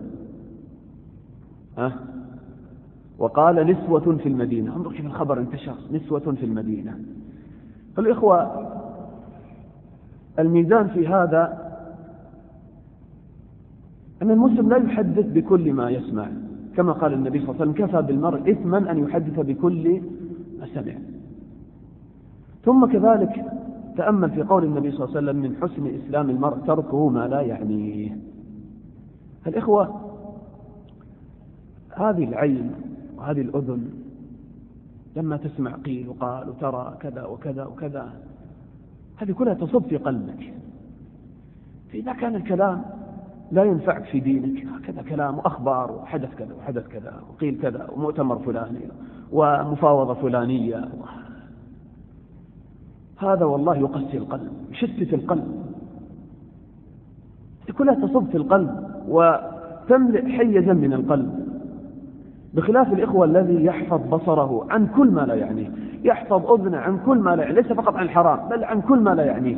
وقال نسوة في المدينة. انظر كيف الخبر انتشر، نسوة في المدينة. فالإخوة الميزان في هذا أن المسلم لا يحدث بكل ما يسمع، كما قال النبي صلى الله عليه وسلم: كفى بالمرء إثما أن يحدث بكل ما سمع. ثم كذلك تأمل في قول النبي صلى الله عليه وسلم: من حسن إسلام المرء تركه ما لا يعنيه. الإخوة، هذه العين وهذه الأذن لما تسمع قيل وقال وترى كذا وكذا وكذا، هذه كلها تصب في قلبك. فإذا كان الكلام لا ينفعك في دينك، هكذا كلام وأخبار وحدث كذا وحدث كذا وقيل كذا ومؤتمر فلاني ومفاوضة فلانية، هذا والله يقسي القلب، يشتت القلب، كلها تصب في القلب وتملئ حيزا من القلب. بخلاف الإخوة الذي يحفظ بصره عن كل ما لا يعنيه، يحفظ أذنه عن كل ما لا يعنيه، ليس فقط عن الحرام بل عن كل ما لا يعنيه.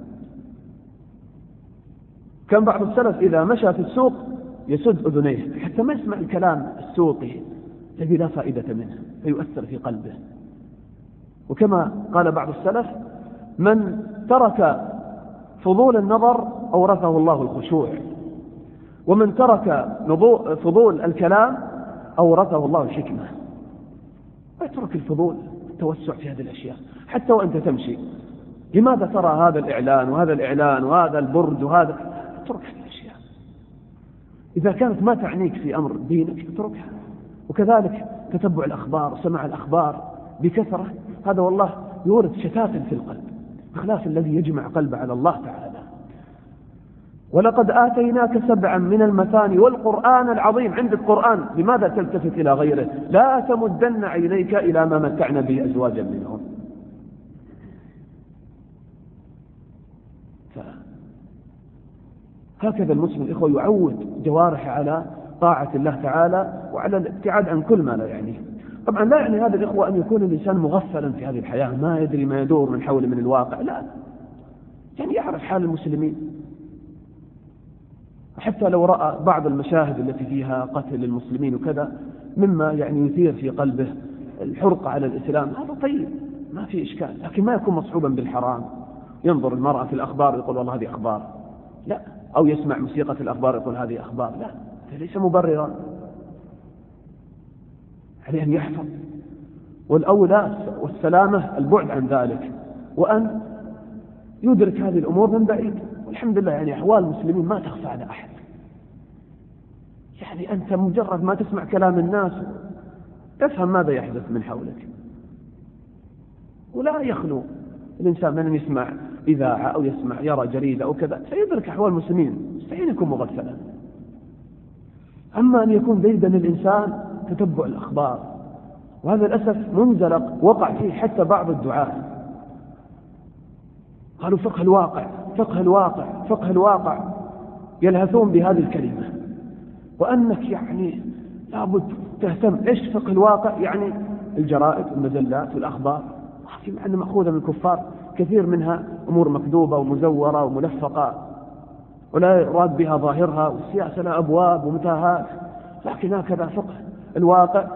كان بعض السلف إذا مشى في السوق يسد أذنيه حتى ما يسمع الكلام السوقي الذي لا فائدة منه فيؤثر في قلبه. وكما قال بعض السلف: من ترك فضول النظر أورثه الله الخشوع، ومن ترك فضول الكلام أورثه الله الحكمة. اترك الفضول، التوسع في هذه الأشياء حتى وأنت تمشي. لماذا ترى هذا الإعلان وهذا الإعلان وهذا البرج وهذا؟ اترك هذه الأشياء. إذا كانت ما تعنيك في أمر دينك اتركها. وكذلك تتبع الأخبار وسماع الأخبار بكثرة، هذا والله يورث شتاتا في القلب، بخلاف الذي يجمع قلبه على الله تعالى. ولقد آتيناك 7 من المثاني والقرآن العظيم. عندك قرآن، لماذا تلتفت إلى غيره؟ لا تمدن عينيك إلى ما متعنا به أزواجا منهم. هكذا المسلم الإخوة يعود جوارح على طاعة الله تعالى وعلى الابتعاد عن كل ما لا يعنيه. طبعا لا يعني هذا الإخوة أن يكون الإنسان مغفلا في هذه الحياة، ما يدري ما يدور من حوله من الواقع، لا، يعني يعرف حال المسلمين. حتى لو رأى بعض المشاهد التي فيها قتل المسلمين وكذا مما يعني يثير في قلبه الحرقة على الإسلام، هذا طيب ما في إشكال، لكن ما يكون مصحوبا بالحرام. ينظر المرأة في الأخبار يقول والله هذه أخبار، لا، أو يسمع موسيقى في الأخبار يقول هذه أخبار، لا، هذا ليس مبررا. عليه أن يحفظ، والأولى والسلامة البعد عن ذلك، وأن يدرك هذه الأمور من بعيد. والحمد لله يعني أحوال المسلمين ما تخفى على أحد. يعني أنت مجرد ما تسمع كلام الناس تفهم ماذا يحدث من حولك. ولا يخلو الإنسان من أن يسمع إذاعة أو يسمع يرى جريدة أو كذا سيدرك أحوال المسلمين، مستحيل يكون مغفلا. أما أن يكون ديدا الإنسان تتبع الأخبار، وهذا للأسف منزلق وقع فيه حتى بعض الدعاة. قالوا فقه الواقع فقه الواقع فقه الواقع، يلهثون بهذه الكلمة، وأنك يعني لابد تهتم. إيش فقه الواقع؟ يعني الجرائد والمجلات والأخبار في معنى مأخوذة من الكفار، كثير منها أمور مكذوبة ومزورة وملفقة ولا يراد بها ظاهرها، والسياسة لها أبواب ومتاهات، لكن هكذا فقه الواقع.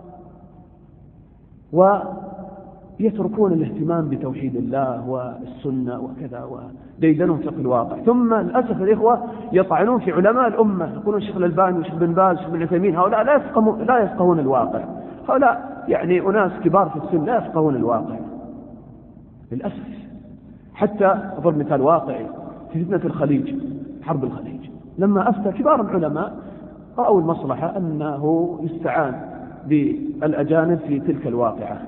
ويتركون الاهتمام بتوحيد الله والسنة وكذا، وديدنهم فقه الواقع. ثم للأسف الإخوة يطعنون في علماء الأمة، يقولون الشيخ الألباني والشيخ بن باز والشيخ بن عثيمين، هؤلاء لا يفقهون الواقع، هؤلاء يعني أناس كبار في السن لا يفقهون الواقع للأسف. حتى أضرب مثال واقعي في فتنة الخليج، حرب الخليج، لما أفتى كبار العلماء رأوا المصلحة أنه يستعان بالأجانب في تلك الواقعة،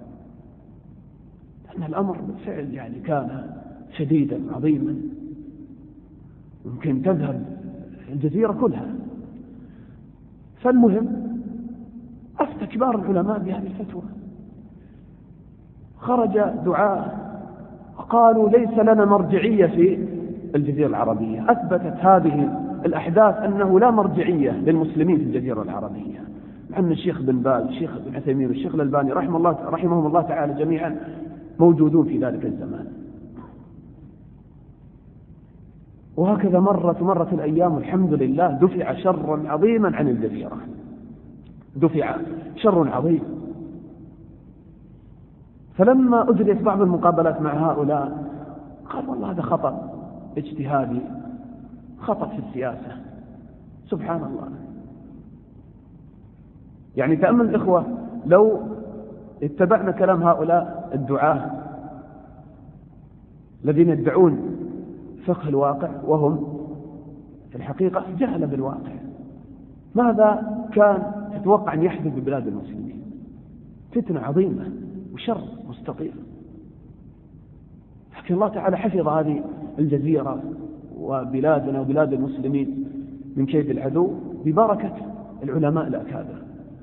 لأن الأمر بالفعل يعني كان شديدا عظيما، ممكن تذهب الجزيرة كلها. فالمهم أفتى كبار العلماء بهذه الفتوى، خرج دعاة وقالوا ليس لنا مرجعية في الجزيرة العربية. أثبتت هذه الأحداث أنه لا مرجعية للمسلمين في الجزيرة العربية، مع أن الشيخ بن باز والشيخ بن عثيمين والشيخ الألباني رحمهم الله تعالى جميعا موجودون في ذلك الزمان. وهكذا مرت الأيام، والحمد لله دفع شر عظيما عن الجزيرة، دفع شر عظيم. فلما أجريت بعض المقابلات مع هؤلاء قال والله هذا خطأ اجتهادي، خطأ في السياسة. سبحان الله. يعني تأمل الإخوة، لو اتبعنا كلام هؤلاء الدعاة الذين يدعون فقه الواقع وهم في الحقيقة جهل بالواقع، ماذا كان تتوقع أن يحدث ببلاد المسلمين؟ فتنة عظيمة وشر مستطير. لكن الله تعالى حفظ هذه الجزيرة وبلادنا وبلاد المسلمين من كيد العدو ببركة العلماء الأكابر.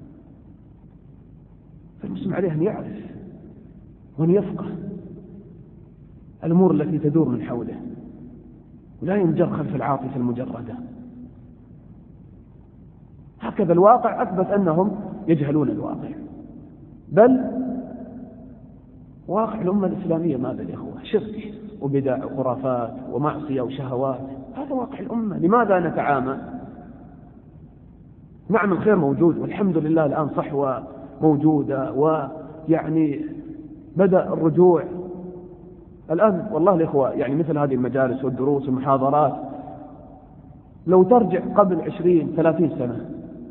فالمسلم عليه أن يعرف وأن يفقه الأمور التي تدور من حوله، ولا ينجر خلف العاطفة المجردة. هكذا الواقع أثبت أنهم يجهلون الواقع. بل واقع الأمة الإسلامية ماذا يا أخوة؟ شرك وبدع وخرافات ومعصية وشهوات. هذا واقع الأمة. لماذا نتعامى؟ نعم الخير موجود والحمد لله، الآن صحوة موجودة ويعني بدأ الرجوع الآن. والله الإخوة يعني مثل هذه المجالس والدروس والمحاضرات لو ترجع قبل 20-30 سنة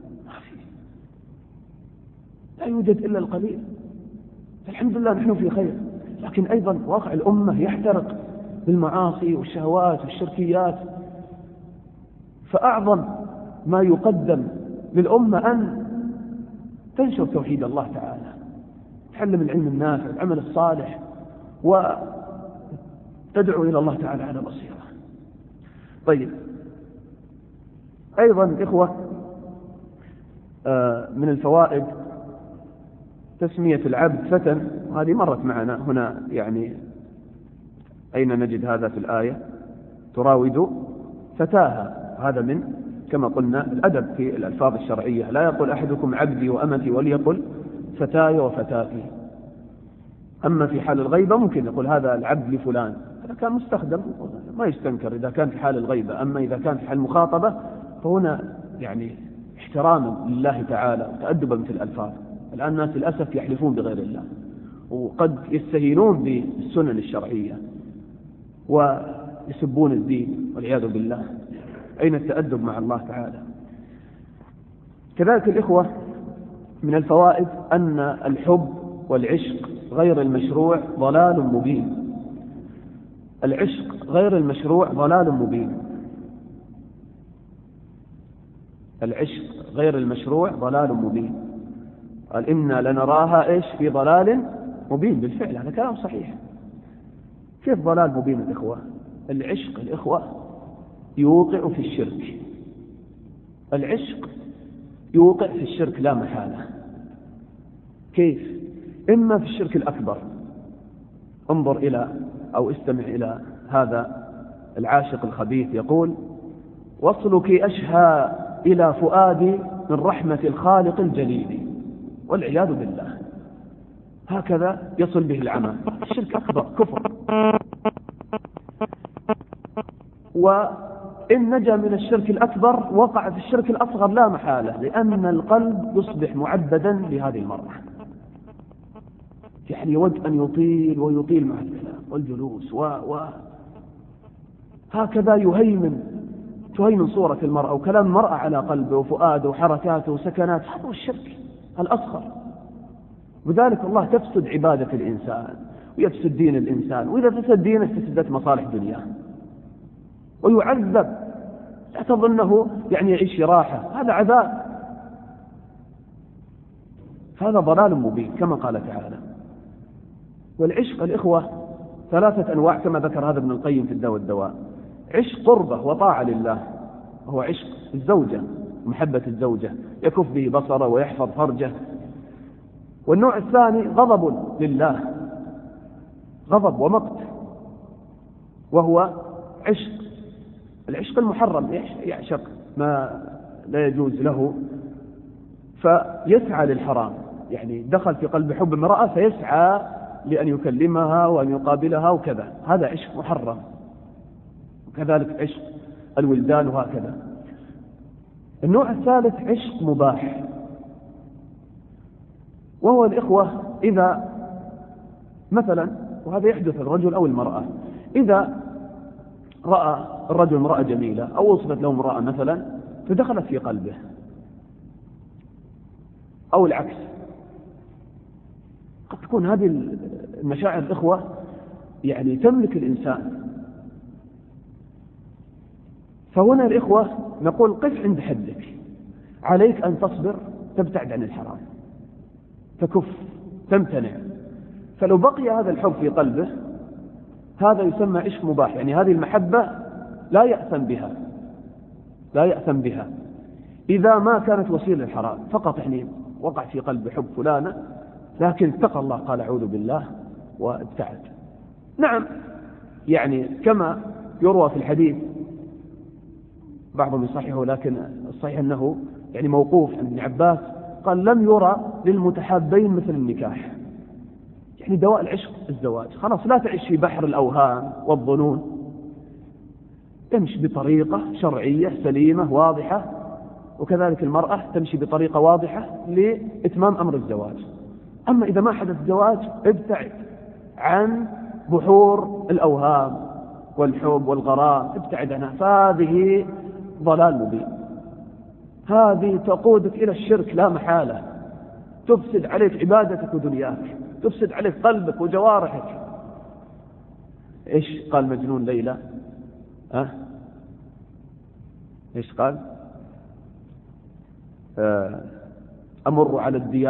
لا يوجد إلا القليل. الحمد لله نحن في خير، لكن أيضا واقع الأمة يحترق بالمعاصي والشهوات والشركيات. فأعظم ما يقدم للأمة أن تنشر توحيد الله تعالى، تعلم العلم النافع والعمل الصالح، وتدعو إلى الله تعالى على بصيرة. طيب، أيضا إخوة من الفوائد تسمية العبد فتى، هذه مرت معنا هنا. يعني أين نجد هذا في الآية؟ تراود فتاها. هذا من كما قلنا الأدب في الألفاظ الشرعية. لا يقول أحدكم عبدي وأمتي، وليقل فتاي وفتاتي. أما في حال الغيبة ممكن يقول هذا العبد لفلان، هذا كان مستخدم ما يستنكر إذا كان في حال الغيبة. أما إذا كان في حال المخاطبة فهنا يعني احتراما لله تعالى وتأدبا في الألفاظ. الآن الناس للأسف يحلفون بغير الله، وقد يستهينون بالسنن الشرعية ويسبون الدين والعياذ بالله. أين التأدب مع الله تعالى؟ كذلك الإخوة من الفوائد أن الحب والعشق غير المشروع ضلال مبين. العشق غير المشروع ضلال مبين. العشق غير المشروع ضلال مبين. قال إنا لنراها إيش في ضلال مبين. بالفعل هذا كلام صحيح. كيف ضلال مبين الإخوة؟ العشق الإخوة يوقع في الشرك. العشق يوقع في الشرك لا محالة. كيف؟ إما في الشرك الأكبر. انظر إلى أو استمع إلى هذا العاشق الخبيث يقول: وصلك أشهى إلى فؤادي من رحمة الخالق الجليل. والعياذ بالله. هكذا يصل به العمى. الشرك أكبر كفر. وإن نجا من الشرك الأكبر وقع في الشرك الأصغر لا محالة، لأن القلب يصبح معبدا لهذه المرة. يعني يود أن يطيل ويطيل مع الكلام والجلوس هكذا تهيمن صورة المرأة وكلام المرأة على قلبه وفؤاده وحركاته وسكنات. هذا هو الشرك الأصغر. وذلك الله تفسد عبادة الإنسان ويفسد دين الإنسان، وإذا فسد دينه فسدت مصالح دنياه ويعذب. لا تظنه يعني يعيش في راحة، هذا عذاب. هذا ضلال مبين كما قال تعالى. والعشق الإخوة 3 أنواع كما ذكر هذا ابن القيم في الدواء والدواء. عشق قربة وطاعة لله، وهو عشق الزوجة، محبة الزوجة، يكف به بصره ويحفظ فرجه. والنوع الثاني غضب لله، غضب ومقت، وهو العشق المحرم. يعشق ما لا يجوز له فيسعى للحرام. يعني دخل في قلب حب امرأة فيسعى لأن يكلمها وأن يقابلها وكذا. هذا عشق محرم. وكذلك عشق الولدان وهكذا. النوع الثالث عشق مباح، وهو الإخوة إذا مثلا، وهذا يحدث الرجل أو المرأة، إذا رأى الرجل امرأة جميلة أو وصفت له امرأة مثلا فدخلت في قلبه، أو العكس، قد تكون هذه المشاعر الإخوة يعني تملك الإنسان. فهنا الإخوة نقول قف عند حدك، عليك أن تصبر، تبتعد عن الحرام، تكف، تمتنع. فلو بقي هذا الحب في قلبه هذا يسمى عشق مباح، يعني هذه المحبة لا يأثم بها، لا يأثم بها إذا ما كانت وسيلة للحرام، فقط يعني وقع في قلب حب فلانة لكن اتقى الله قال أعوذ بالله وابتعد. نعم، يعني كما يروى في الحديث، بعضهم يصححه لكن الصحيح أنه يعني موقوف عن ابن عباس، قال لم يرى للمتحابين مثل النكاح، يعني دواء العشق الزواج. خلاص لا تعيش في بحر الأوهام والظنون، تمشي بطريقة شرعية سليمة واضحة، وكذلك المرأة تمشي بطريقة واضحة لإتمام أمر الزواج. أما إذا ما حدث زواج ابتعد عن بحور الأوهام والحب والغرام، ابتعد عنها، فهذه ضلال مبين، هذه تقودك إلى الشرك لا محالة، تفسد عليك عبادتك ودنياك، تفسد عليك قلبك وجوارحك. إيش قال مجنون ليلى؟ إيش قال؟ أمر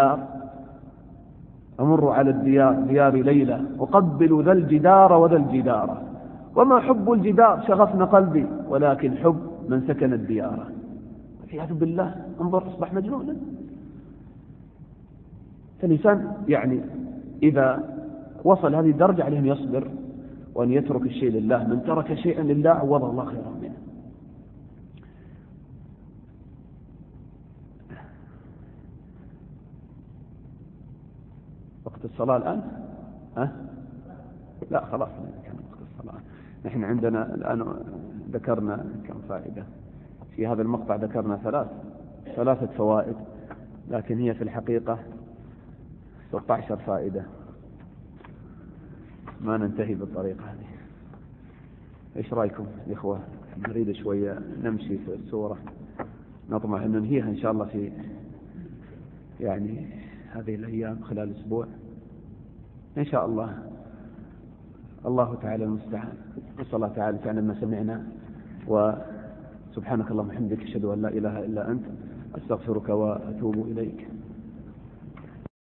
على الديار ديار ليلى، أقبل ذا الجدار وذا الجدار، وما حب الجدار شغفنا قلبي، ولكن حب من سكن الديار. والعياذ بالله، انظر أصبح مجنونا. فالإنسان يعني إذا وصل هذه الدرجة عليه أن يصبر وأن يترك الشيء لله. من ترك شيئا لله عوض الله خيرا منه. وقت الصلاة الآن؟ لا خلاص كان وقت الصلاة. نحن عندنا الآن ذكرنا كم فائدة في هذا المقطع، ذكرنا ثلاثة فوائد، لكن هي في الحقيقة 16 فائدة، ما ننتهي بالطريقة هذه. إيش رأيكم يا إخوة؟ نريد شوية نمشي في السورة، نطمع أن ننهيها إن شاء الله في يعني هذه الأيام، خلال أسبوع إن شاء الله. الله تعالى المستعان. نسأل الله تعالى فعلا ما سمعنا، وسبحانك اللهم وبحمدك أشهد أن لا إله إلا أنت، أستغفرك وأتوب إليك.